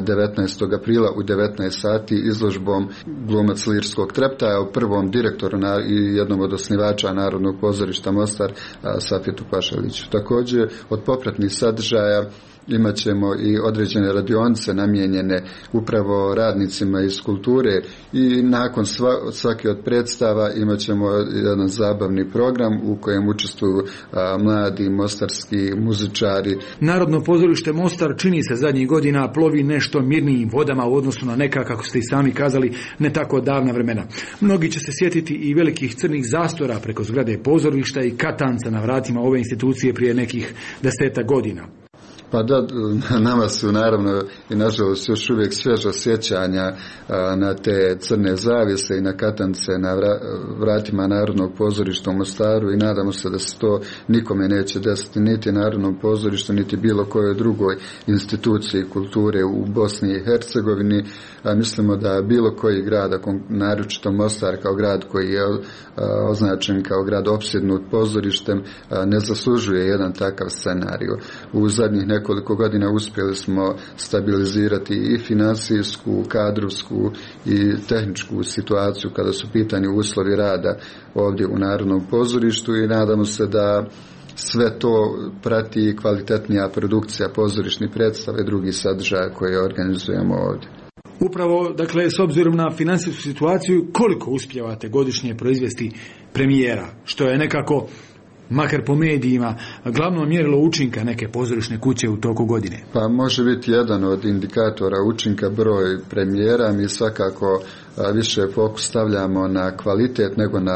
19. aprila u 19 sati izložbom glumac lirskog treptaja, prvom direktoru i jednom od osnivača Narodnog pozorišta Mostar, Safetu Pašaliću. Također od popratnih sadržaja imat ćemo i određene radionice namijenjene upravo radnicima iz kulture i nakon svake od predstava imat ćemo jedan zabavni program u kojem učestvuju mladi mostarski muzičari. Narodno pozorište Mostar čini se zadnjih godina plovi nešto mirnijim vodama u odnosu na neka, kako ste i sami kazali, ne tako davna vremena. Mnogi će se sjetiti i velikih crnih zastora preko zgrade pozorišta i katanca na vratima ove institucije prije nekih 10 godina. Pa da, nama su naravno i nažalost još uvijek svježa sjećanja na te crne zavjese i na katance na vratima Narodnog pozorišta u Mostaru i nadamo se da se to nikome neće desiti, niti Narodnom pozorištu, niti bilo kojoj drugoj instituciji kulture u Bosni i Hercegovini. Mislimo da bilo koji grad, naročito Mostar kao grad koji je označen kao grad opsjednut pozorištem, ne zaslužuje jedan takav scenarij. U zadnjih nekoliko godina uspjeli smo stabilizirati i financijsku, kadrovsku i tehničku situaciju kada su pitanju uslovi rada ovdje u Narodnom pozorištu i nadamo se da sve to prati kvalitetnija produkcija pozorišnih predstava i drugih sadržaja koje organizujemo ovdje. Upravo, dakle, s obzirom na financijsku situaciju, koliko uspijevate godišnje proizvesti premijera, što je nekako, makar po medijima, glavno mjerilo učinka neke pozorišne kuće u toku godine? Pa može biti jedan od indikatora učinka broj premijera. Mi svakako više fokus stavljamo na kvalitet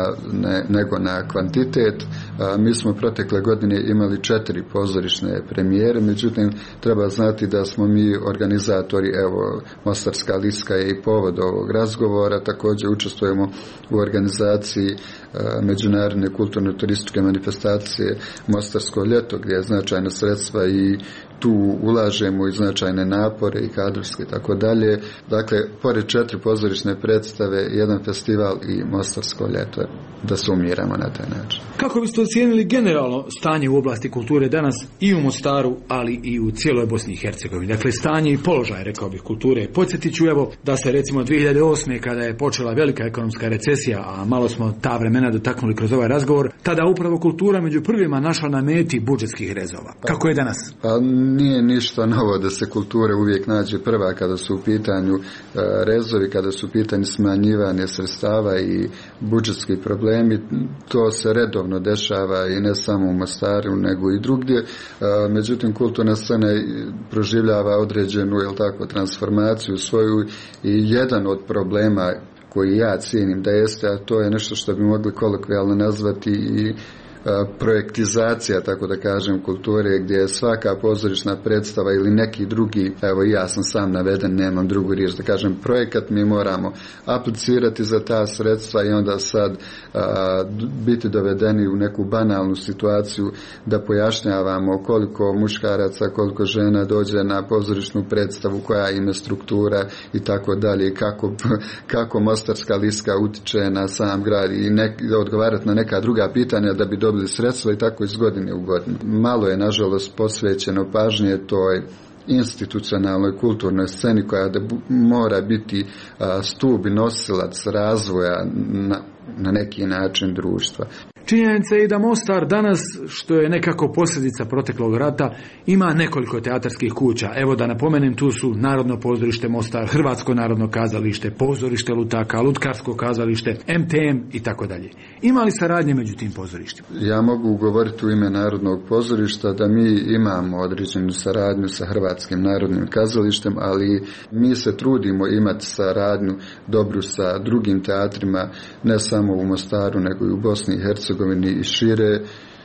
nego na kvantitet. Mi smo protekle godine imali 4 pozorišne premijere, međutim treba znati da smo mi organizatori, evo Mostarska Liska je i povod ovog razgovora, također učestvujemo u organizaciji međunarodne kulturno-turističke manifestacije Mostarsko ljeto gdje je značajna sredstva i tu ulažemo i značajne napore i kadrovske i tako dalje. Dakle, pored 4 pozorišne predstave, jedan festival i Mostarsko ljeto, da sumiramo na taj način. Kako biste ocijenili generalno stanje u oblasti kulture danas i u Mostaru, ali i u cijeloj Bosni i Hercegovini? Dakle, stanje i položaj, rekao bih, kulture. Podsjetit ću, evo, da se recimo 2008. kada je počela velika ekonomska recesija, a malo smo ta vremena dotaknuli kroz ovaj razgovor, tada upravo kultura među prvima našla na meti budžetskih rezova. Kako je danas? Pa nije ništa novo da se kultura uvijek nađe prva kada su u pitanju rezovi, kada su u pitanju smanjivanje sredstava i budžetski problemi. To se redovno dešava i ne samo u Mostaru nego i drugdje. Međutim, kulturna scena proživljava određenu transformaciju svoju i jedan od problema koji ja cijenim da jeste, a to je nešto što bi mogli kolokvijalno nazvati i projektizacija, tako da kažem, kulture, gdje je svaka pozorišna predstava ili neki drugi, evo ja sam sam naveden, nemam drugu riječ da kažem, projekat, mi moramo aplicirati za ta sredstva i onda sad biti dovedeni u neku banalnu situaciju da pojašnjavamo koliko muškaraca, koliko žena dođe na pozorišnu predstavu, koja ima struktura i tako dalje, kako Mostarska Liska utiče na sam grad i odgovarati na neka druga pitanja da bi dobili sredstva i tako iz godine u godinu. Malo je, nažalost, posvećeno pažnje toj institucionalnoj kulturnoj sceni koja mora biti stup i nosilac razvoja na neki način društva. Činjenica je i da Mostar danas, što je nekako posljedica proteklog rata, ima nekoliko teatarskih kuća. Evo da napomenem, tu su Narodno pozorište Mostar, Hrvatsko narodno kazalište, Pozorište Lutaka, Lutkarsko kazalište, MTM i tako dalje. Ima li saradnje među tim pozorištima? Ja mogu govoriti u ime Narodnog pozorišta da mi imamo određenu saradnju sa Hrvatskim narodnim kazalištem, ali mi se trudimo imati saradnju dobru sa drugim teatrima, ne samo u Mostaru, nego i u Bosni i Hercegovini i šire,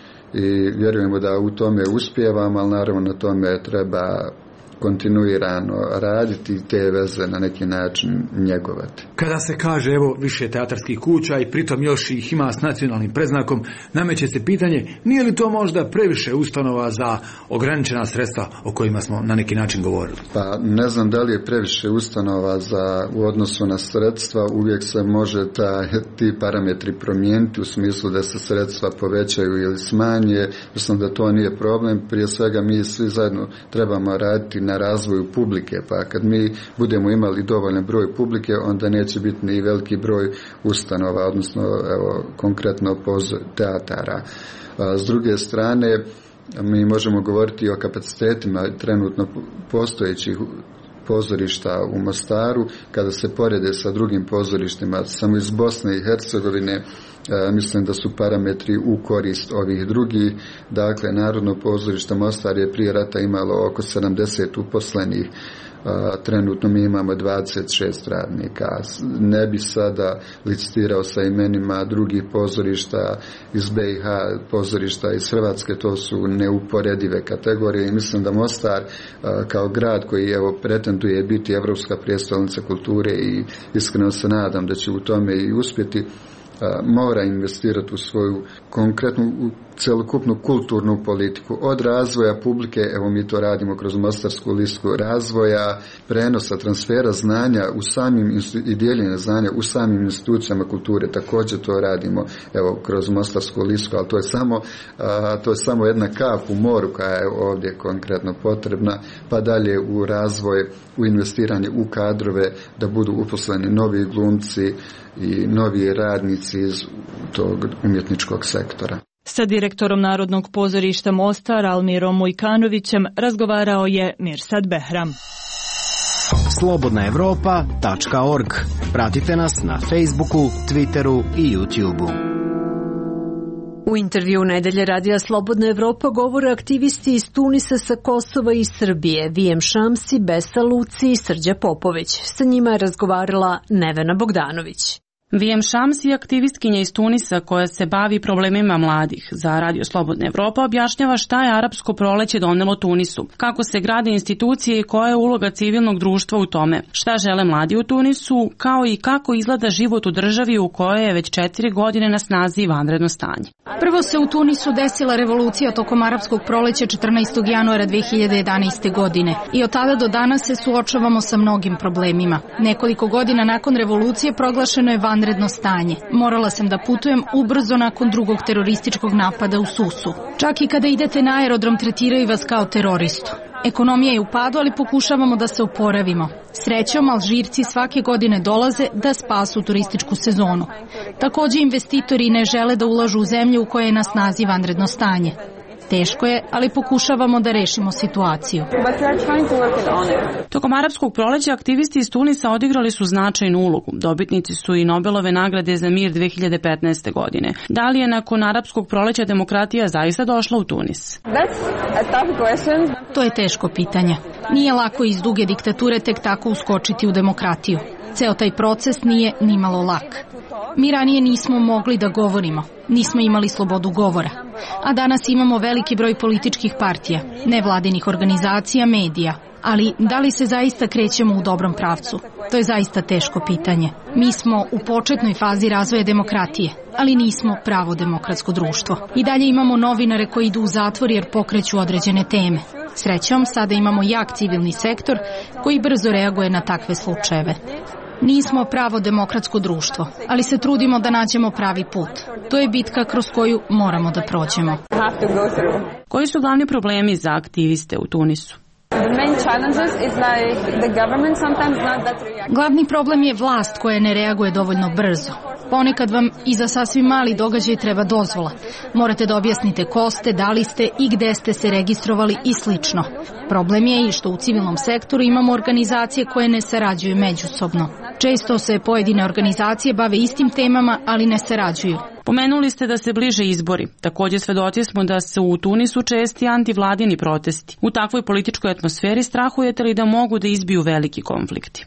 i vjerujemo da u tome uspijevamo, ali naravno na tome treba kontinuirano raditi i te veze na neki način njegovati. Kada se kaže evo više teatarskih kuća i pritom još ih ima s nacionalnim predznakom, nameće se pitanje, nije li to možda previše ustanova za ograničena sredstva o kojima smo na neki način govorili? Pa ne znam da li je previše ustanova u odnosu na sredstva, uvijek se može ti parametri promijeniti u smislu da se sredstva povećaju ili smanje. Mislim da to nije problem, prije svega mi svi zajedno trebamo raditi na razvoju publike, pa kad mi budemo imali dovoljan broj publike, onda neće biti ni veliki broj ustanova, odnosno evo, konkretno teatara. S druge strane, mi možemo govoriti o kapacitetima trenutno postojećih pozorišta u Mostaru, kada se porede sa drugim pozorištima, samo iz Bosne i Hercegovine, mislim da su parametri u korist ovih drugih. Dakle, Narodno pozorište Mostar je prije rata imalo oko 70 uposlenih trenutno mi imamo 26 radnika. Ne bi sada licitirao sa imenima drugih pozorišta iz BiH, pozorišta iz Hrvatske, to su neuporedive kategorije i mislim da Mostar kao grad koji pretenduje biti evropska prijestolnica kulture i iskreno se nadam da će u tome i uspjeti, mora investirati u svoju konkretnu celokupnu kulturnu politiku, od razvoja publike, evo mi to radimo kroz Mostarsku listu, razvoja, prenosa, transfera znanja u samim i dijeljenja znanja u samim institucijama kulture, također to radimo evo kroz Mostarsku listu, ali to je samo jedna kap u moru koja je ovdje konkretno potrebna, pa dalje u razvoj, u investiranje u kadrove, da budu uposleni novi glumci i novi radnici iz tog umjetničkog sektora. Sa direktorom Narodnog pozorišta Mostar Almirom Mujkanovićem razgovarao je Mirsad Behram. Slobodnaevropa.org. Pratite nas na Facebooku, Twitteru i YouTubeu. U intervju Nedelje radija Slobodna Evropa govore aktivisti iz Tunisa, sa Kosova i Srbije, Vijem Šamsi, Besa Luci i Srđa Popović. Sa njima je razgovarala Nevena Bogdanović. Vijem Šamsi, aktivistkinja iz Tunisa koja se bavi problemima mladih, za Radio Slobodna Evropa objašnjava šta je arapsko proleće donelo Tunisu, kako se grade institucije i koja je uloga civilnog društva u tome, šta žele mladi u Tunisu, kao i kako izgleda život u državi u kojoj je već 4 godine na snazi vanredno stanje. Prvo se u Tunisu desila revolucija tokom arapskog proleća 14. januara 2011. godine i od tada do danas se suočavamo sa mnogim problemima. Nekoliko godina nakon revolucije proglašeno je vanredno stanje. Morala sam da putujem ubrzo nakon drugog terorističkog napada u Susu. Čak i kada idete na aerodrom tretiraju vas kao teroristu. Ekonomija je u padu, ali pokušavamo da se oporavimo. Srećom, Alžirci svake godine dolaze da spasu turističku sezonu. Također investitori ne žele da ulažu u zemlju u kojoj je na snazi vanredno stanje. Teško je, ali pokušavamo da rešimo situaciju. Tokom arapskog proleća aktivisti iz Tunisa odigrali su značajnu ulogu. Dobitnici su i Nobelove nagrade za mir 2015. godine. Da li je nakon arapskog proleća demokratija zaista došla u Tunis? To je teško pitanje. Nije lako iz duge diktature tek tako uskočiti u demokratiju. Ceo taj proces nije nimalo lak. Mi ranije nismo mogli da govorimo, nismo imali slobodu govora, a danas imamo veliki broj političkih partija, nevladinih organizacija, medija. Ali da li se zaista krećemo u dobrom pravcu? To je zaista teško pitanje. Mi smo u početnoj fazi razvoja demokratije, ali nismo pravo demokratsko društvo. I dalje imamo novinare koji idu u zatvor jer pokreću određene teme. Srećom, sada imamo jak civilni sektor koji brzo reaguje na takve slučajeve. Nismo pravo demokratsko društvo, ali se trudimo da nađemo pravi put. To je bitka kroz koju moramo da prođemo. Koji su glavni problemi za aktiviste u Tunisu? Glavni problem je vlast koja ne reaguje dovoljno brzo. Ponekad vam i za sasvim mali događaj treba dozvola. Morate da objasnite ko ste, da li ste i gde ste se registrovali i slično. Problem je i što u civilnom sektoru imamo organizacije koje ne sarađuju međusobno. Često se pojedine organizacije bave istim temama, ali ne sarađuju. Pomenuli ste da se bliže izbori. Također svedoci smo da se u Tunisu česti antivladini protesti. U takvoj političkoj atmosferi strahujete li da mogu da izbiju veliki konflikti?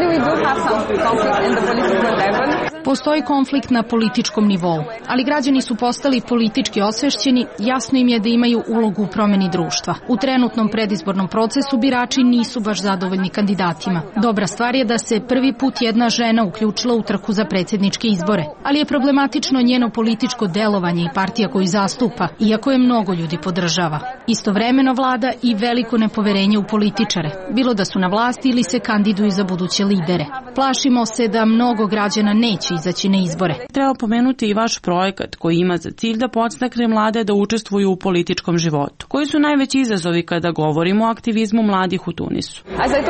Postoji konflikt na političkom nivou, ali građani su postali politički osvešćeni, jasno im je da imaju ulogu u promjeni društva. U trenutnom predizbornom procesu birači nisu baš zadovoljni kandidatima. Dobra stvar je da se prvi put jedna žena uključila u trku za predsjedničke izbore, ali je problematično njeno političko delovanje i partija koju zastupa, iako je mnogo ljudi podržava. Istovremeno vlada i veliko nepoverenje u političare, bilo da su na vlasti ili se kandiduju za buduće lidere. Plašimo se da mnogo građana neće izaći na izbore. Treba pomenuti i vaš projekat koji ima za cilj da podstakne mlade da učestvuju u političkom životu. Koji su najveći izazovi kada govorimo o aktivizmu mladih u Tunisu?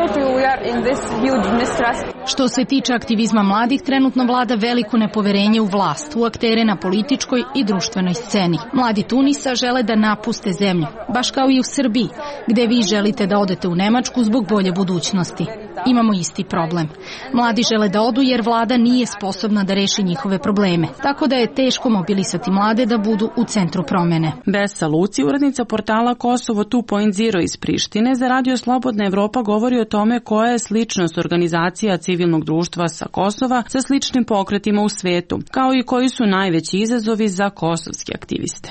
Što se tiče aktivizma mladih, trenutno vlada veliko nepoverenje u vlast, u aktere na političkoj i društvenoj sceni. Mladi Tunisa žele da napuste zemlju, baš kao i u Srbiji, gde vi želite da odete u Nemačku zbog bolje budućnosti. Imamo isti problem. Mladi žele da odu jer vlada nije sposobna da reši njihove probleme, tako da je teško mobilisati mlade da budu u centru promene. Besa Luci, urednica portala Kosovo 2.0 iz Prištine, za Radio Slobodna Evropa govori o tome koja je sličnost organizacija civilnog društva sa Kosova sa sličnim pokretima u svetu, kao i koji su najveći izazovi za kosovske aktiviste.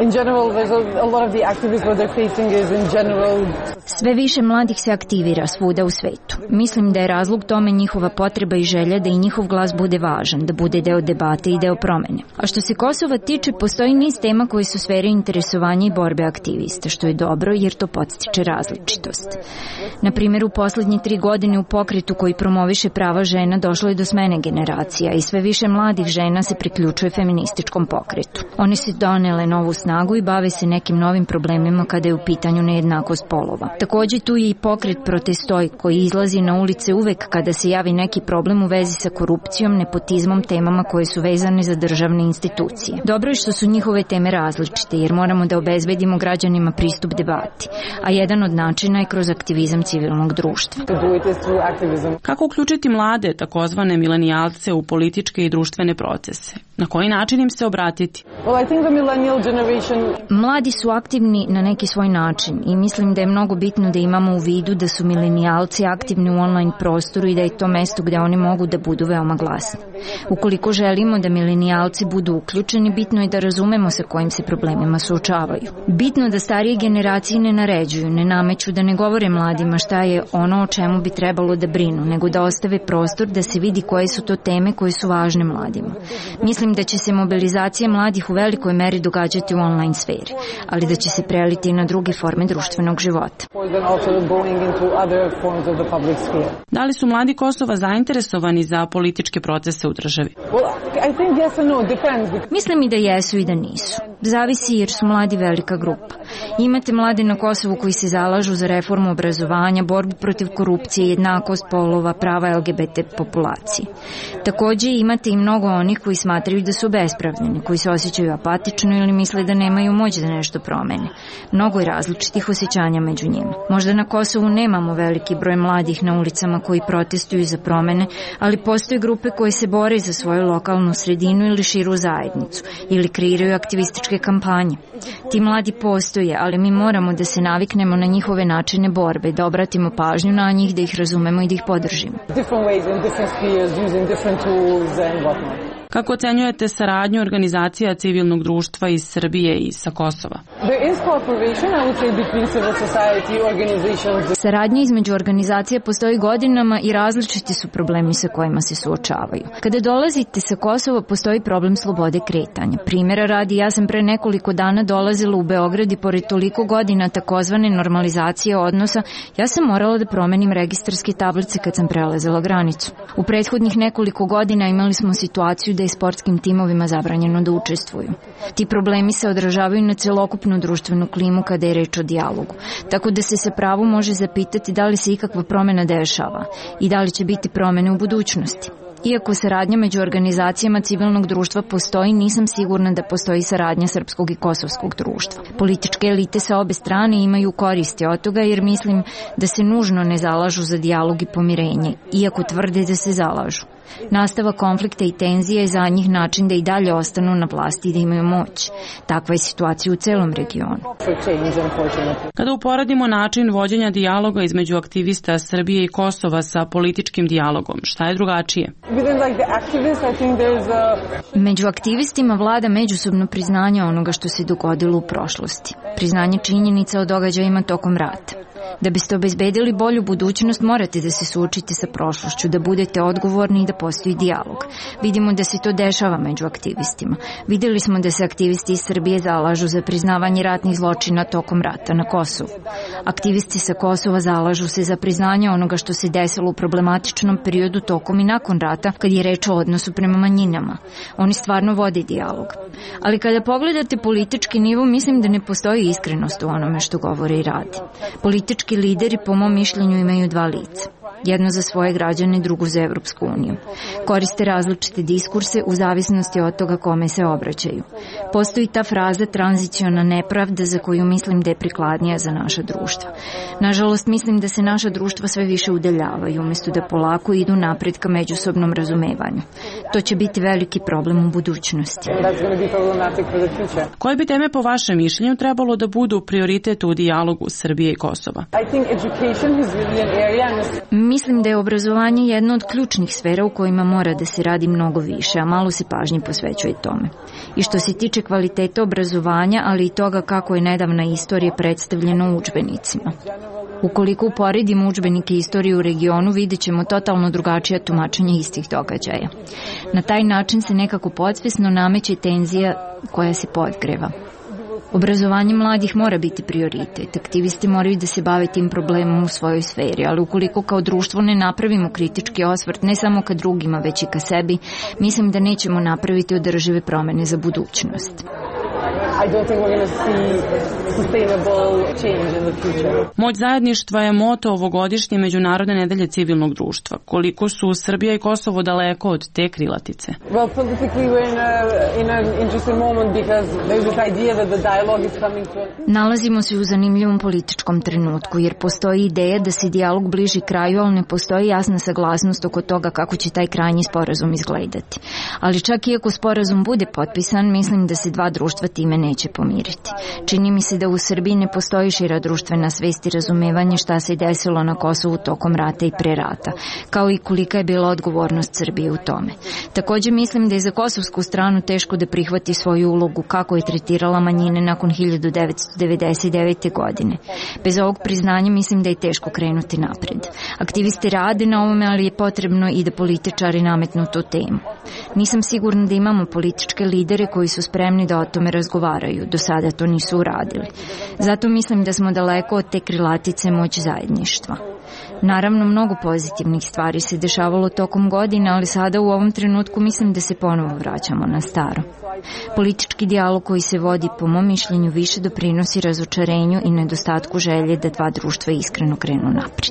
Sve više mladih se aktivira svuda u svetu. Mislim da je razlog tome njihova potreba i želja da i njihov glas bude važan, da bude deo debate i deo promene. A što se Kosova tiče, postoji niz tema koji su sfere interesovanja i borbe aktivista, što je dobro jer to podstiče različitost. Na primjer, u poslednje 3 godine u pokretu koji promoviše prava žena došlo je do smene generacija i sve više mladih žena se priključuje feminističkom pokretu. One su donele novu snagu i bave se nekim novim problemima kada je u pitanju nejednakost polova. Takođe tu je i pokret Protestoj koji izlazi na ulice uvek kada se javi neki problem u vezi sa korupcijom, nepotizmom, temama koje su vezane za državne institucije. Dobro je što su njihove teme različite jer moramo da obezbedimo građanima pristup debati, a jedan od načina je kroz aktivizam civilnog društva. Kako uključiti mlade, takozvane milenijalce, u političke i društvene procese? Na koji način im se obratiti? Mladi su aktivni na neki svoj način i mislim da je mnogo bitno da imamo u vidu da su milenijalci aktivni u online prostoru i da je to mesto gde oni mogu da budu veoma glasni. Ukoliko želimo da milenijalci budu uključeni, bitno je da razumemo sa kojim se problemima suočavaju. Bitno da starije generacije ne naređuju, ne nameću, da ne govore mladima šta je ono o čemu bi trebalo da brinu, nego da ostave prostor da se vidi koje su to teme koje su važne mladima. Mislim da će se mobilizacija mladih u velikoj meri događati u online sferi, ali da će se preliti na druge forme društvenog života. Da li su mladi Kosova zainteresovani za političke procese u državi? Mislim i da jesu i da nisu. Zavisi jer su mladi velika grupa. Imate mlade na Kosovu koji se zalažu za reformu obrazovanja, borbu protiv korupcije, jednakost polova, prava LGBT populacije. Takođe imate i mnogo onih koji smatraju da su bespravljeni, koji se osjećaju apatično ili misle da nemaju moć da nešto promene. Mnogo je različitih osjećanja među njima. Možda na Kosovu nemamo veliki broj mladih na ulicama koji protestuju za promene, ali postoje grupe koje se bore za svoju lokalnu sredinu ili širu zajednicu, ili kreiraju aktivističke kampanje. Ti mladi postoje, ali mi moramo da se naviknemo na njihove načine borbe, da obratimo pažnju na njih, da ih razumemo i da ih podržimo. Kako ocenjujete saradnju organizacija civilnog društva iz Srbije i sa Kosova? Saradnja između organizacija postoji godinama i različiti su problemi sa kojima se suočavaju. Kada dolazite sa Kosova postoji problem slobode kretanja. Primjera radi, ja sam pre nekoliko dana dolazila u Beograd i pored toliko godina takozvane normalizacije odnosa, ja sam morala da promenim registarske tablice kad sam prelazila granicu. U prethodnih nekoliko godina imali smo situaciju da je sportskim timovima zabranjeno da učestvuju. Ti problemi se odražavaju na celokupnu društvenu klimu kada je reč o dijalogu, tako da se sa pravom može zapitati da li se ikakva promena dešava i da li će biti promene u budućnosti. Iako saradnja među organizacijama civilnog društva postoji, nisam sigurna da postoji saradnja srpskog i kosovskog društva. Političke elite sa obe strane imaju koristi od toga jer mislim da se nužno ne zalažu za dijalog i pomirenje, iako tvrde da se zalažu. Nastava konflikta i tenzije je za njih način da i dalje ostanu na vlasti i da imaju moć. Takva je situacija u celom regionu. Kada uporedimo način vođenja dijaloga između aktivista Srbije i Kosova sa političkim dijalogom, šta je drugačije? Među aktivistima vlada međusobno priznanje onoga što se dogodilo u prošlosti. Priznanje činjenica o događajima tokom rata. Da biste obezbedili bolju budućnost, morate da se suočite sa prošlošću, da budete odgovorni i da postoji dijalog. Vidimo da se to dešava među aktivistima. Videli smo da se aktivisti iz Srbije zalažu za priznavanje ratnih zločina tokom rata na Kosovu. Aktivisti sa Kosova zalažu se za priznanje onoga što se desilo u problematičnom periodu tokom i nakon rata, kad je reč o odnosu prema manjinama. Oni stvarno vode dijalog. Ali kada pogledate politički nivo, mislim da ne postoji iskrenost u onome što govore i rade. Politički lideri, po mom mišljenju, imaju dva lica. jedno za svoje građane, drugo za Evropsku uniju. Koriste različite diskurse u zavisnosti od toga kome se obraćaju. Postoji ta fraza tranziciona nepravda za koju mislim da je prikladnija za naša društva. Nažalost, mislim da se naša društva sve više udaljavaju, umjesto da polako idu napred ka međusobnom razumevanju. To će biti veliki problem u budućnosti. Koje bi teme po vašem mišljenju trebalo da budu prioritet u dijalogu Srbije i Kosova? Mislim da je obrazovanje jedna od ključnih sfera u kojima mora da se radi mnogo više, a malo se pažnje posvećuje tome. I što se tiče kvaliteta obrazovanja, ali i toga kako je nedavna istorija predstavljena u udžbenicima. Ukoliko uporedimo udžbenike istorije u regionu, vidjet ćemo totalno drugačija tumačenja istih događaja. Na taj način se nekako podsvesno nameće tenzija koja se podgreva. Obrazovanje mladih mora biti prioritet. Aktivisti moraju da se bave tim problemom u svojoj sferi, ali ukoliko kao društvo ne napravimo kritički osvrt ne samo ka drugima, već i ka sebi, mislim da nećemo napraviti održive promene za budućnost. Moć zajedništva je moto ovogodišnje Međunarodne nedelje civilnog društva. Koliko su Srbija i Kosovo daleko od te krilatice? Nalazimo se u zanimljivom političkom trenutku, jer postoji ideja da se dijalog bliži kraju, ali ne postoji jasna saglasnost oko toga kako će taj krajnji sporazum izgledati. Ali čak i ako sporazum bude potpisan, mislim da se dva društva time neće pomiriti. Čini mi se da u Srbiji ne postoji šira društvena svest i razumevanje šta se desilo na Kosovu tokom rata i pre rata, kao i kolika je bila odgovornost Srbije u tome. Također mislim da je za kosovsku stranu teško da prihvati svoju ulogu kako je tretirala manjine nakon 1999. godine. Bez ovog priznanja mislim da je teško krenuti napred. Aktivisti rade na ovome, ali je potrebno i da političari nametnu tu temu. Nisam sigurna da imamo političke lidere koji su spremni da o tome razgovaraju. Do sada to nisu uradili. Zato mislim da smo daleko od te krilatice moć zajedništva. Naravno, mnogo pozitivnih stvari se dešavalo tokom godina, ali sada u ovom trenutku mislim da se ponovo vraćamo na staro. Politički dijalog koji se vodi, po mom mišljenju, više doprinosi razočarenju i nedostatku želje da dva društva iskreno krenu naprijed.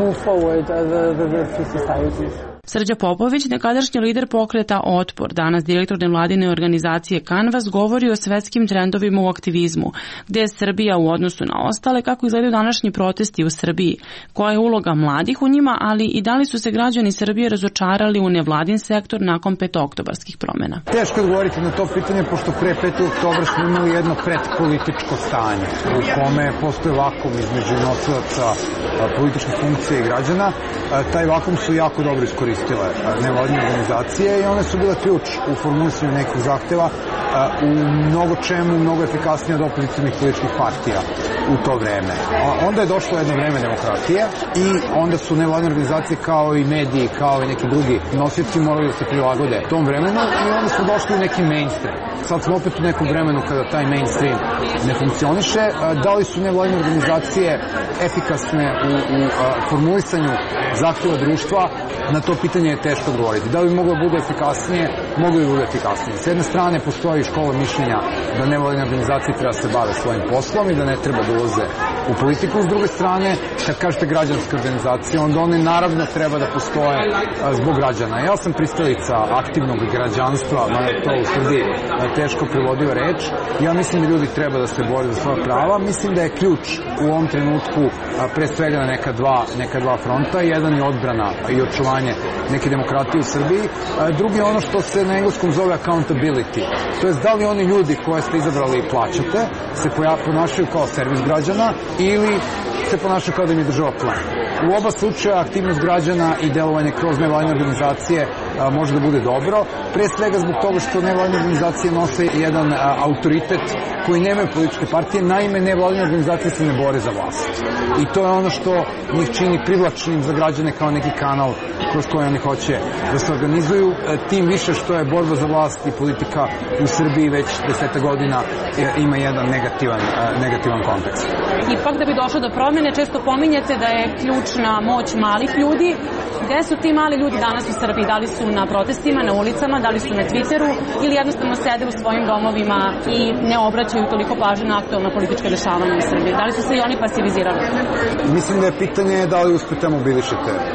Srđa Popović, nekadašnji lider pokreta Otpor, danas direktor nevladine organizacije Canvas, govori o svetskim trendovima u aktivizmu, gde je Srbija u odnosu na ostale, kako izgledaju današnji protesti u Srbiji, koja je uloga mladih u njima, ali i da li su se građani Srbije razočarali u nevladin sektor nakon petooktobarskih promjena. Teško odgovoriti na to pitanje, pošto pre 5. oktobra smo imali jedno predpolitičko stanje, u kome postoje vakum između nosilaca političkih funkcija i građana. Taj vakum su jako dobro iskoristili nevladine organizacije i one su bile ključ u formulisanju nekih zahteva u mnogo čemu, mnogo efikasnije od opozicijnih političkih partija u to vreme. Onda je došlo jedno vreme demokratije i onda su nevladine organizacije kao i mediji, kao i neki drugi nosioci morali da se prilagode tom vremenu i onda smo došli u neki mainstream. Sad smo opet u nekom vremenu kada taj mainstream ne funkcioniše. Da li su nevladine organizacije efikasne u formulisanju zahteva društva? Na to pitanje je teško odgovoriti. Da li moglo da bude efikasnije? Moglo da bude efikasnije. S jedne strane postoji škola mišljenja da nevladine organizacije treba se bave svojim poslom i da ne treba da ulaze u politiku. S druge strane, kad kažete građanske organizacije, onda one naravno treba da postoje zbog građana. Ja sam pristalica aktivnog građanstva, mada to u Srbiji teško prevodiva reč. Ja mislim da ljudi treba da se bore za svoja prava. Mislim da je ključ u ovom trenutku pre svega na neka dva fronta. Jedan je odbrana i očuvanje neke demokratije u Srbiji. Drugi je ono što se na engleskom zove accountability. To je da li oni ljudi koje ste izabrali i plaćate se ponašaju kao servis građana ili se ponašaju kao da im je država plan. U oba slučaja aktivnost građana i delovanje kroz nevladine organizacije može da bude dobro. Pre svega zbog toga što nevladine organizacije nose jedan autoritet koji nemaju političke partije. Naime, nevladine organizacije se ne bore za vlast. I to je ono što njih čini privlačnim za građane kao neki kanal kroz koji oni hoće da se organizuju. Tim više što je borba za vlast i politika u Srbiji već 10 godina ima jedan negativan kontekst. Ipak da bi došlo do promjene, često pominjete da je ključna moć malih ljudi. Gde su ti mali ljudi danas u Srbiji? Da li su na protestima, na ulicama, da li su na Twitteru ili jednostavno sede u svojim domovima i ne obraćaju toliko pažnje na aktualna politička dešavanja u Srbiji? Da li su se i oni pasivizirali? Mislim da je pitanje da li uspete mobilišete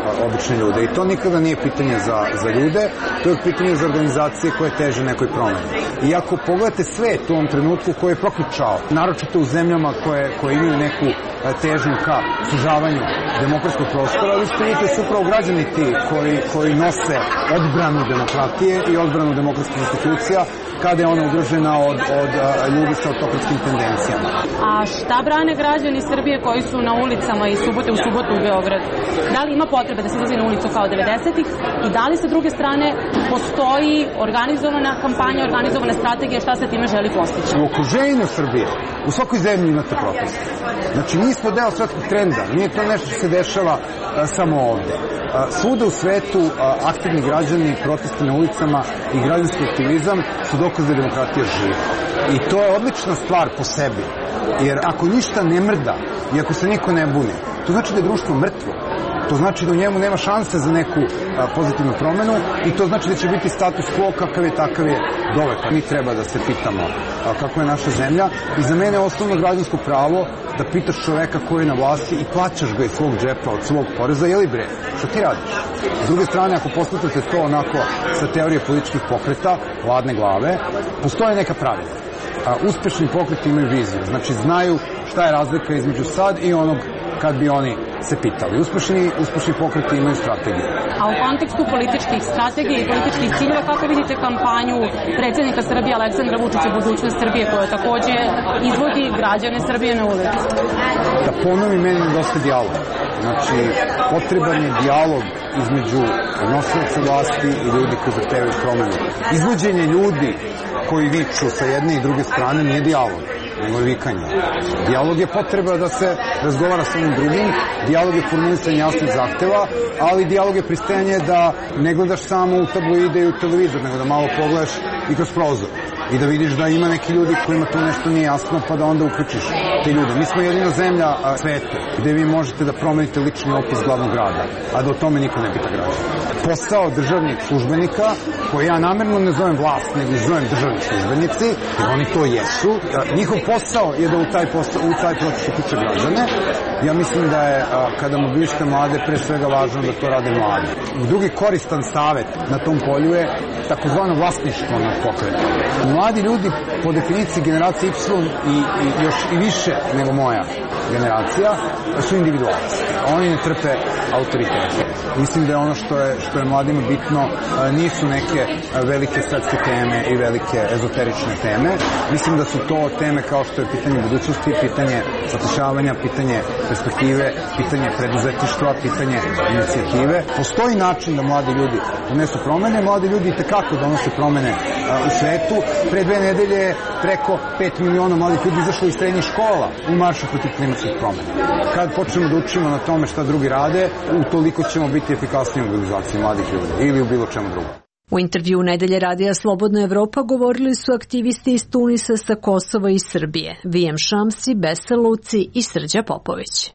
obične ljude. I to nikada nije pitanje za ljude, to je pitanje za organizacije koje teže nekoj promeni. I ako pogledate svet u ovom trenutku koji je proključao, naročito u zemljama koje imaju neku težnju ka sužavanju demokratskog prostora, vi ste vidite su upravo građani ti koji nose odbranu demokratije i odbranu demokratskih institucija kada je ona ugrožena od ljudi sa autokratskim tendencijama. A šta brane građani Srbije koji su na ulicama i subote u subotu u Beogradu? Da li ima potrebe da se izlazi na ulicu kao 90-ih i da li sa druge strane postoji organizovana kampanja, organizovana strategija šta se time želi postići? U okruženju Srbije, u svakoj zemlji imate proteste. Znači, mi smo deo svetskog trenda, nije to nešto što se dešava samo ovde. Svuda u svetu aktivni građani, protesti na ulicama i građanski aktivizam su dokaz da demokratija živi. I to je odlična stvar po sebi. Jer ako ništa ne mrda i ako se niko ne buni, to znači da je društvo mrtvo. To znači da u njemu nema šanse za neku pozitivnu promenu i to znači da će biti status quo takav je doveka. Mi treba da se pitamo kako je naša zemlja i za mene je osnovno građansko pravo da pitaš čoveka koji je na vlasti i plaćaš ga iz svog džepa, od svog poreza, jeli bre, što ti radiš? S druge strane, ako posmatrate to onako sa teorije političkih pokreta, hladne glave, postoje neka pravila. Uspešni pokreti imaju viziju, znači znaju šta je razlika između sad i onog kad bi oni se pitali. Uspešni pokreti imaju strategiju. A u kontekstu političkih strategija i političkih ciljeva, kako vidite kampanju predsjednika Srbije Aleksandra Vučića Budućnost Srbije, koja takođe izvodi građane Srbije na ulicu? Da ponovim, meni nedosta dijalog. Znači, potreban je dijalog između nosioca vlasti i ljudi koji zahtevaju promenu. Izvođenje ljudi koji viču sa jedne i druge strane nije dijalog, nego je vikanje. Dijalog je potreba da se razgovara sa onim drugim, dijalog je formulisanje jasnih zahteva, ali dijalog je pristajanje da ne gledaš samo u tabloide i u televizor, nego da malo pogledaš i kroz prozor. I da vidiš da ima neki ljudi kojima to nešto nije jasno, pa da onda uključiš te ljude. Mi smo jedina zemlja sveta gde vi možete da promenite lični opis glavnog grada, a da o tome niko ne pita građana. Posao državnih službenika, koji ja namerno ne zovem vlast, nego zovem državni službenici, jer oni to jesu. Njihov posao je da u taj proces uključe građane. Ja mislim da je, kada mobilišete mlade, pre svega važno da to rade mladi. Drugi koristan savet na tom polju je takozvano vlasništvo nad pokretom. Mladi ljudi, po definiciji generacije Y i još i više nego moja generacija, su individualci. Oni ne trpe autoritete. Mislim da je ono što je mladima bitno nisu neke velike svetske teme i velike ezoterične teme. Mislim da su to teme kao što je pitanje budućnosti, pitanje zapošljavanja, pitanje perspektive, pitanje preduzetništva, pitanje inicijative. Postoji način da mladi ljudi donesu promene. Mladi ljudi itekako donose promene u svetu. Pre 2 nedelje preko 5 miliona mladih ljudi izašlo iz srednjih škola u maršu protiv klimatskih promena. Kad počnemo da učimo na tome šta drugi rade, utoliko ćemo biti efikasniji u mobilizaciji mladih ljudi ili u bilo čemu drugom. U intervju Nedelje radija Slobodna Evropa govorili su aktivisti iz Tunisa, sa Kosova i Srbije, Vijem Šamsi, Besa Luci i Srđa Popović.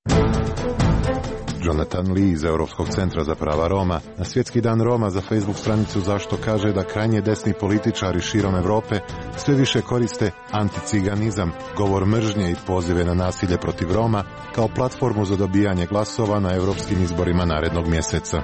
Jonathan Lee iz Europskog centra za prava Roma na Svjetski dan Roma za Facebook stranicu Zašto kaže da krajnje desni političari širom Evrope sve više koriste anticiganizam, govor mržnje i pozive na nasilje protiv Roma kao platformu za dobijanje glasova na europskim izborima narednog mjeseca.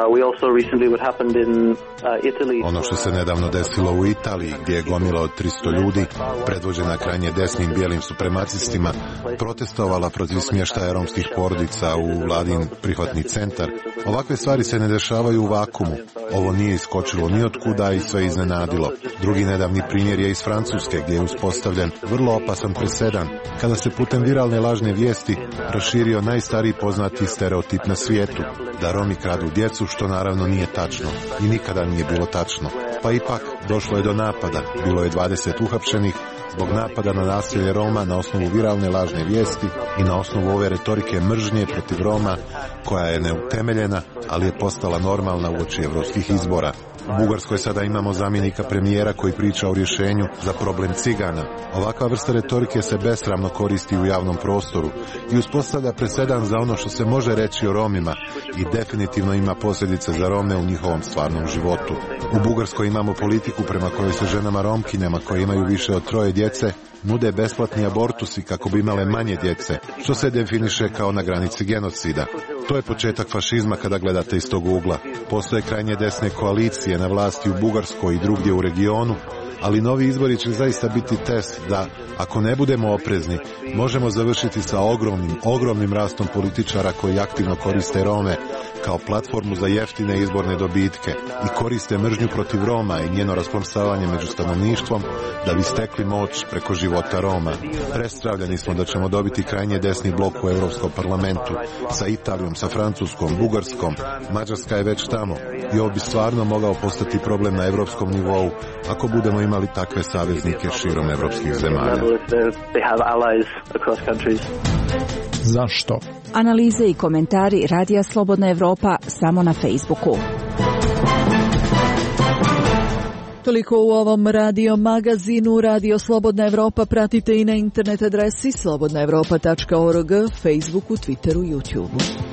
Ono što se nedavno desilo u Italiji, gdje je gomila od 300 ljudi, predvođena krajnje desnim bijelim supremacistima, protestovala protiv smještaja romskih porodica u vladin prihvatni centar. Ovakve stvari se ne dešavaju u vakumu. Ovo nije iskočilo ni od kuda i sve iznenadilo. Drugi nedavni primjer je iz Francuske, gdje je uspostavljen vrlo opasan presedan, kada se putem viralne lažne vijesti raširio najstariji poznati stereotip na svijetu, da Romi kradu djecu, što naravno nije tačno i nikada nije bilo tačno. Pa ipak došlo je do napada, bilo je 20 uhapšenih zbog napada na nasilje Roma na osnovu viralne lažne vijesti i na osnovu ove retorike mržnje protiv Roma, koja je neutemeljena, ali je postala normalna uoči evropskih izbora. U Bugarskoj sada imamo zamjenika premijera koji priča o rješenju za problem cigana. Ovakva vrsta retorike se besramno koristi u javnom prostoru i uspostavlja presedan za ono što se može reći o Romima i definitivno ima posljedice za Rome u njihovom stvarnom životu. U Bugarskoj imamo politiku prema kojoj se ženama Romkinjama koje imaju više od 3 djece nude besplatni abortusi kako bi imale manje djece, što se definiše kao na granici genocida. To je početak fašizma kada gledate iz tog ugla. Postoje krajnje desne koalicije na vlasti u Bugarskoj i drugdje u regionu, ali novi izbori će zaista biti test da, ako ne budemo oprezni, možemo završiti sa ogromnim rastom političara koji aktivno koriste Rome kao platformu za jeftine izborne dobitke i koriste mržnju protiv Roma i njeno rasplomsavanje među stanovništvom da bi stekli moć preko života Roma. Prestravljeni smo da ćemo dobiti krajnje desni blok u Europskom parlamentu sa Italijom, sa Francuskom, Bugarskom. Mađarska je već tamo i ovo bi stvarno mogao postati problem na europskom nivou ako budemo imali takve saveznike širom evropskih zemalja. Zašto? Analize i komentari Radija Slobodna Evropa samo na Facebooku. Toliko u ovom radio magazinu. Radio Slobodna Evropa pratite i na internet adresi slobodnaevropa.org, Facebooku, Twitteru, YouTubeu.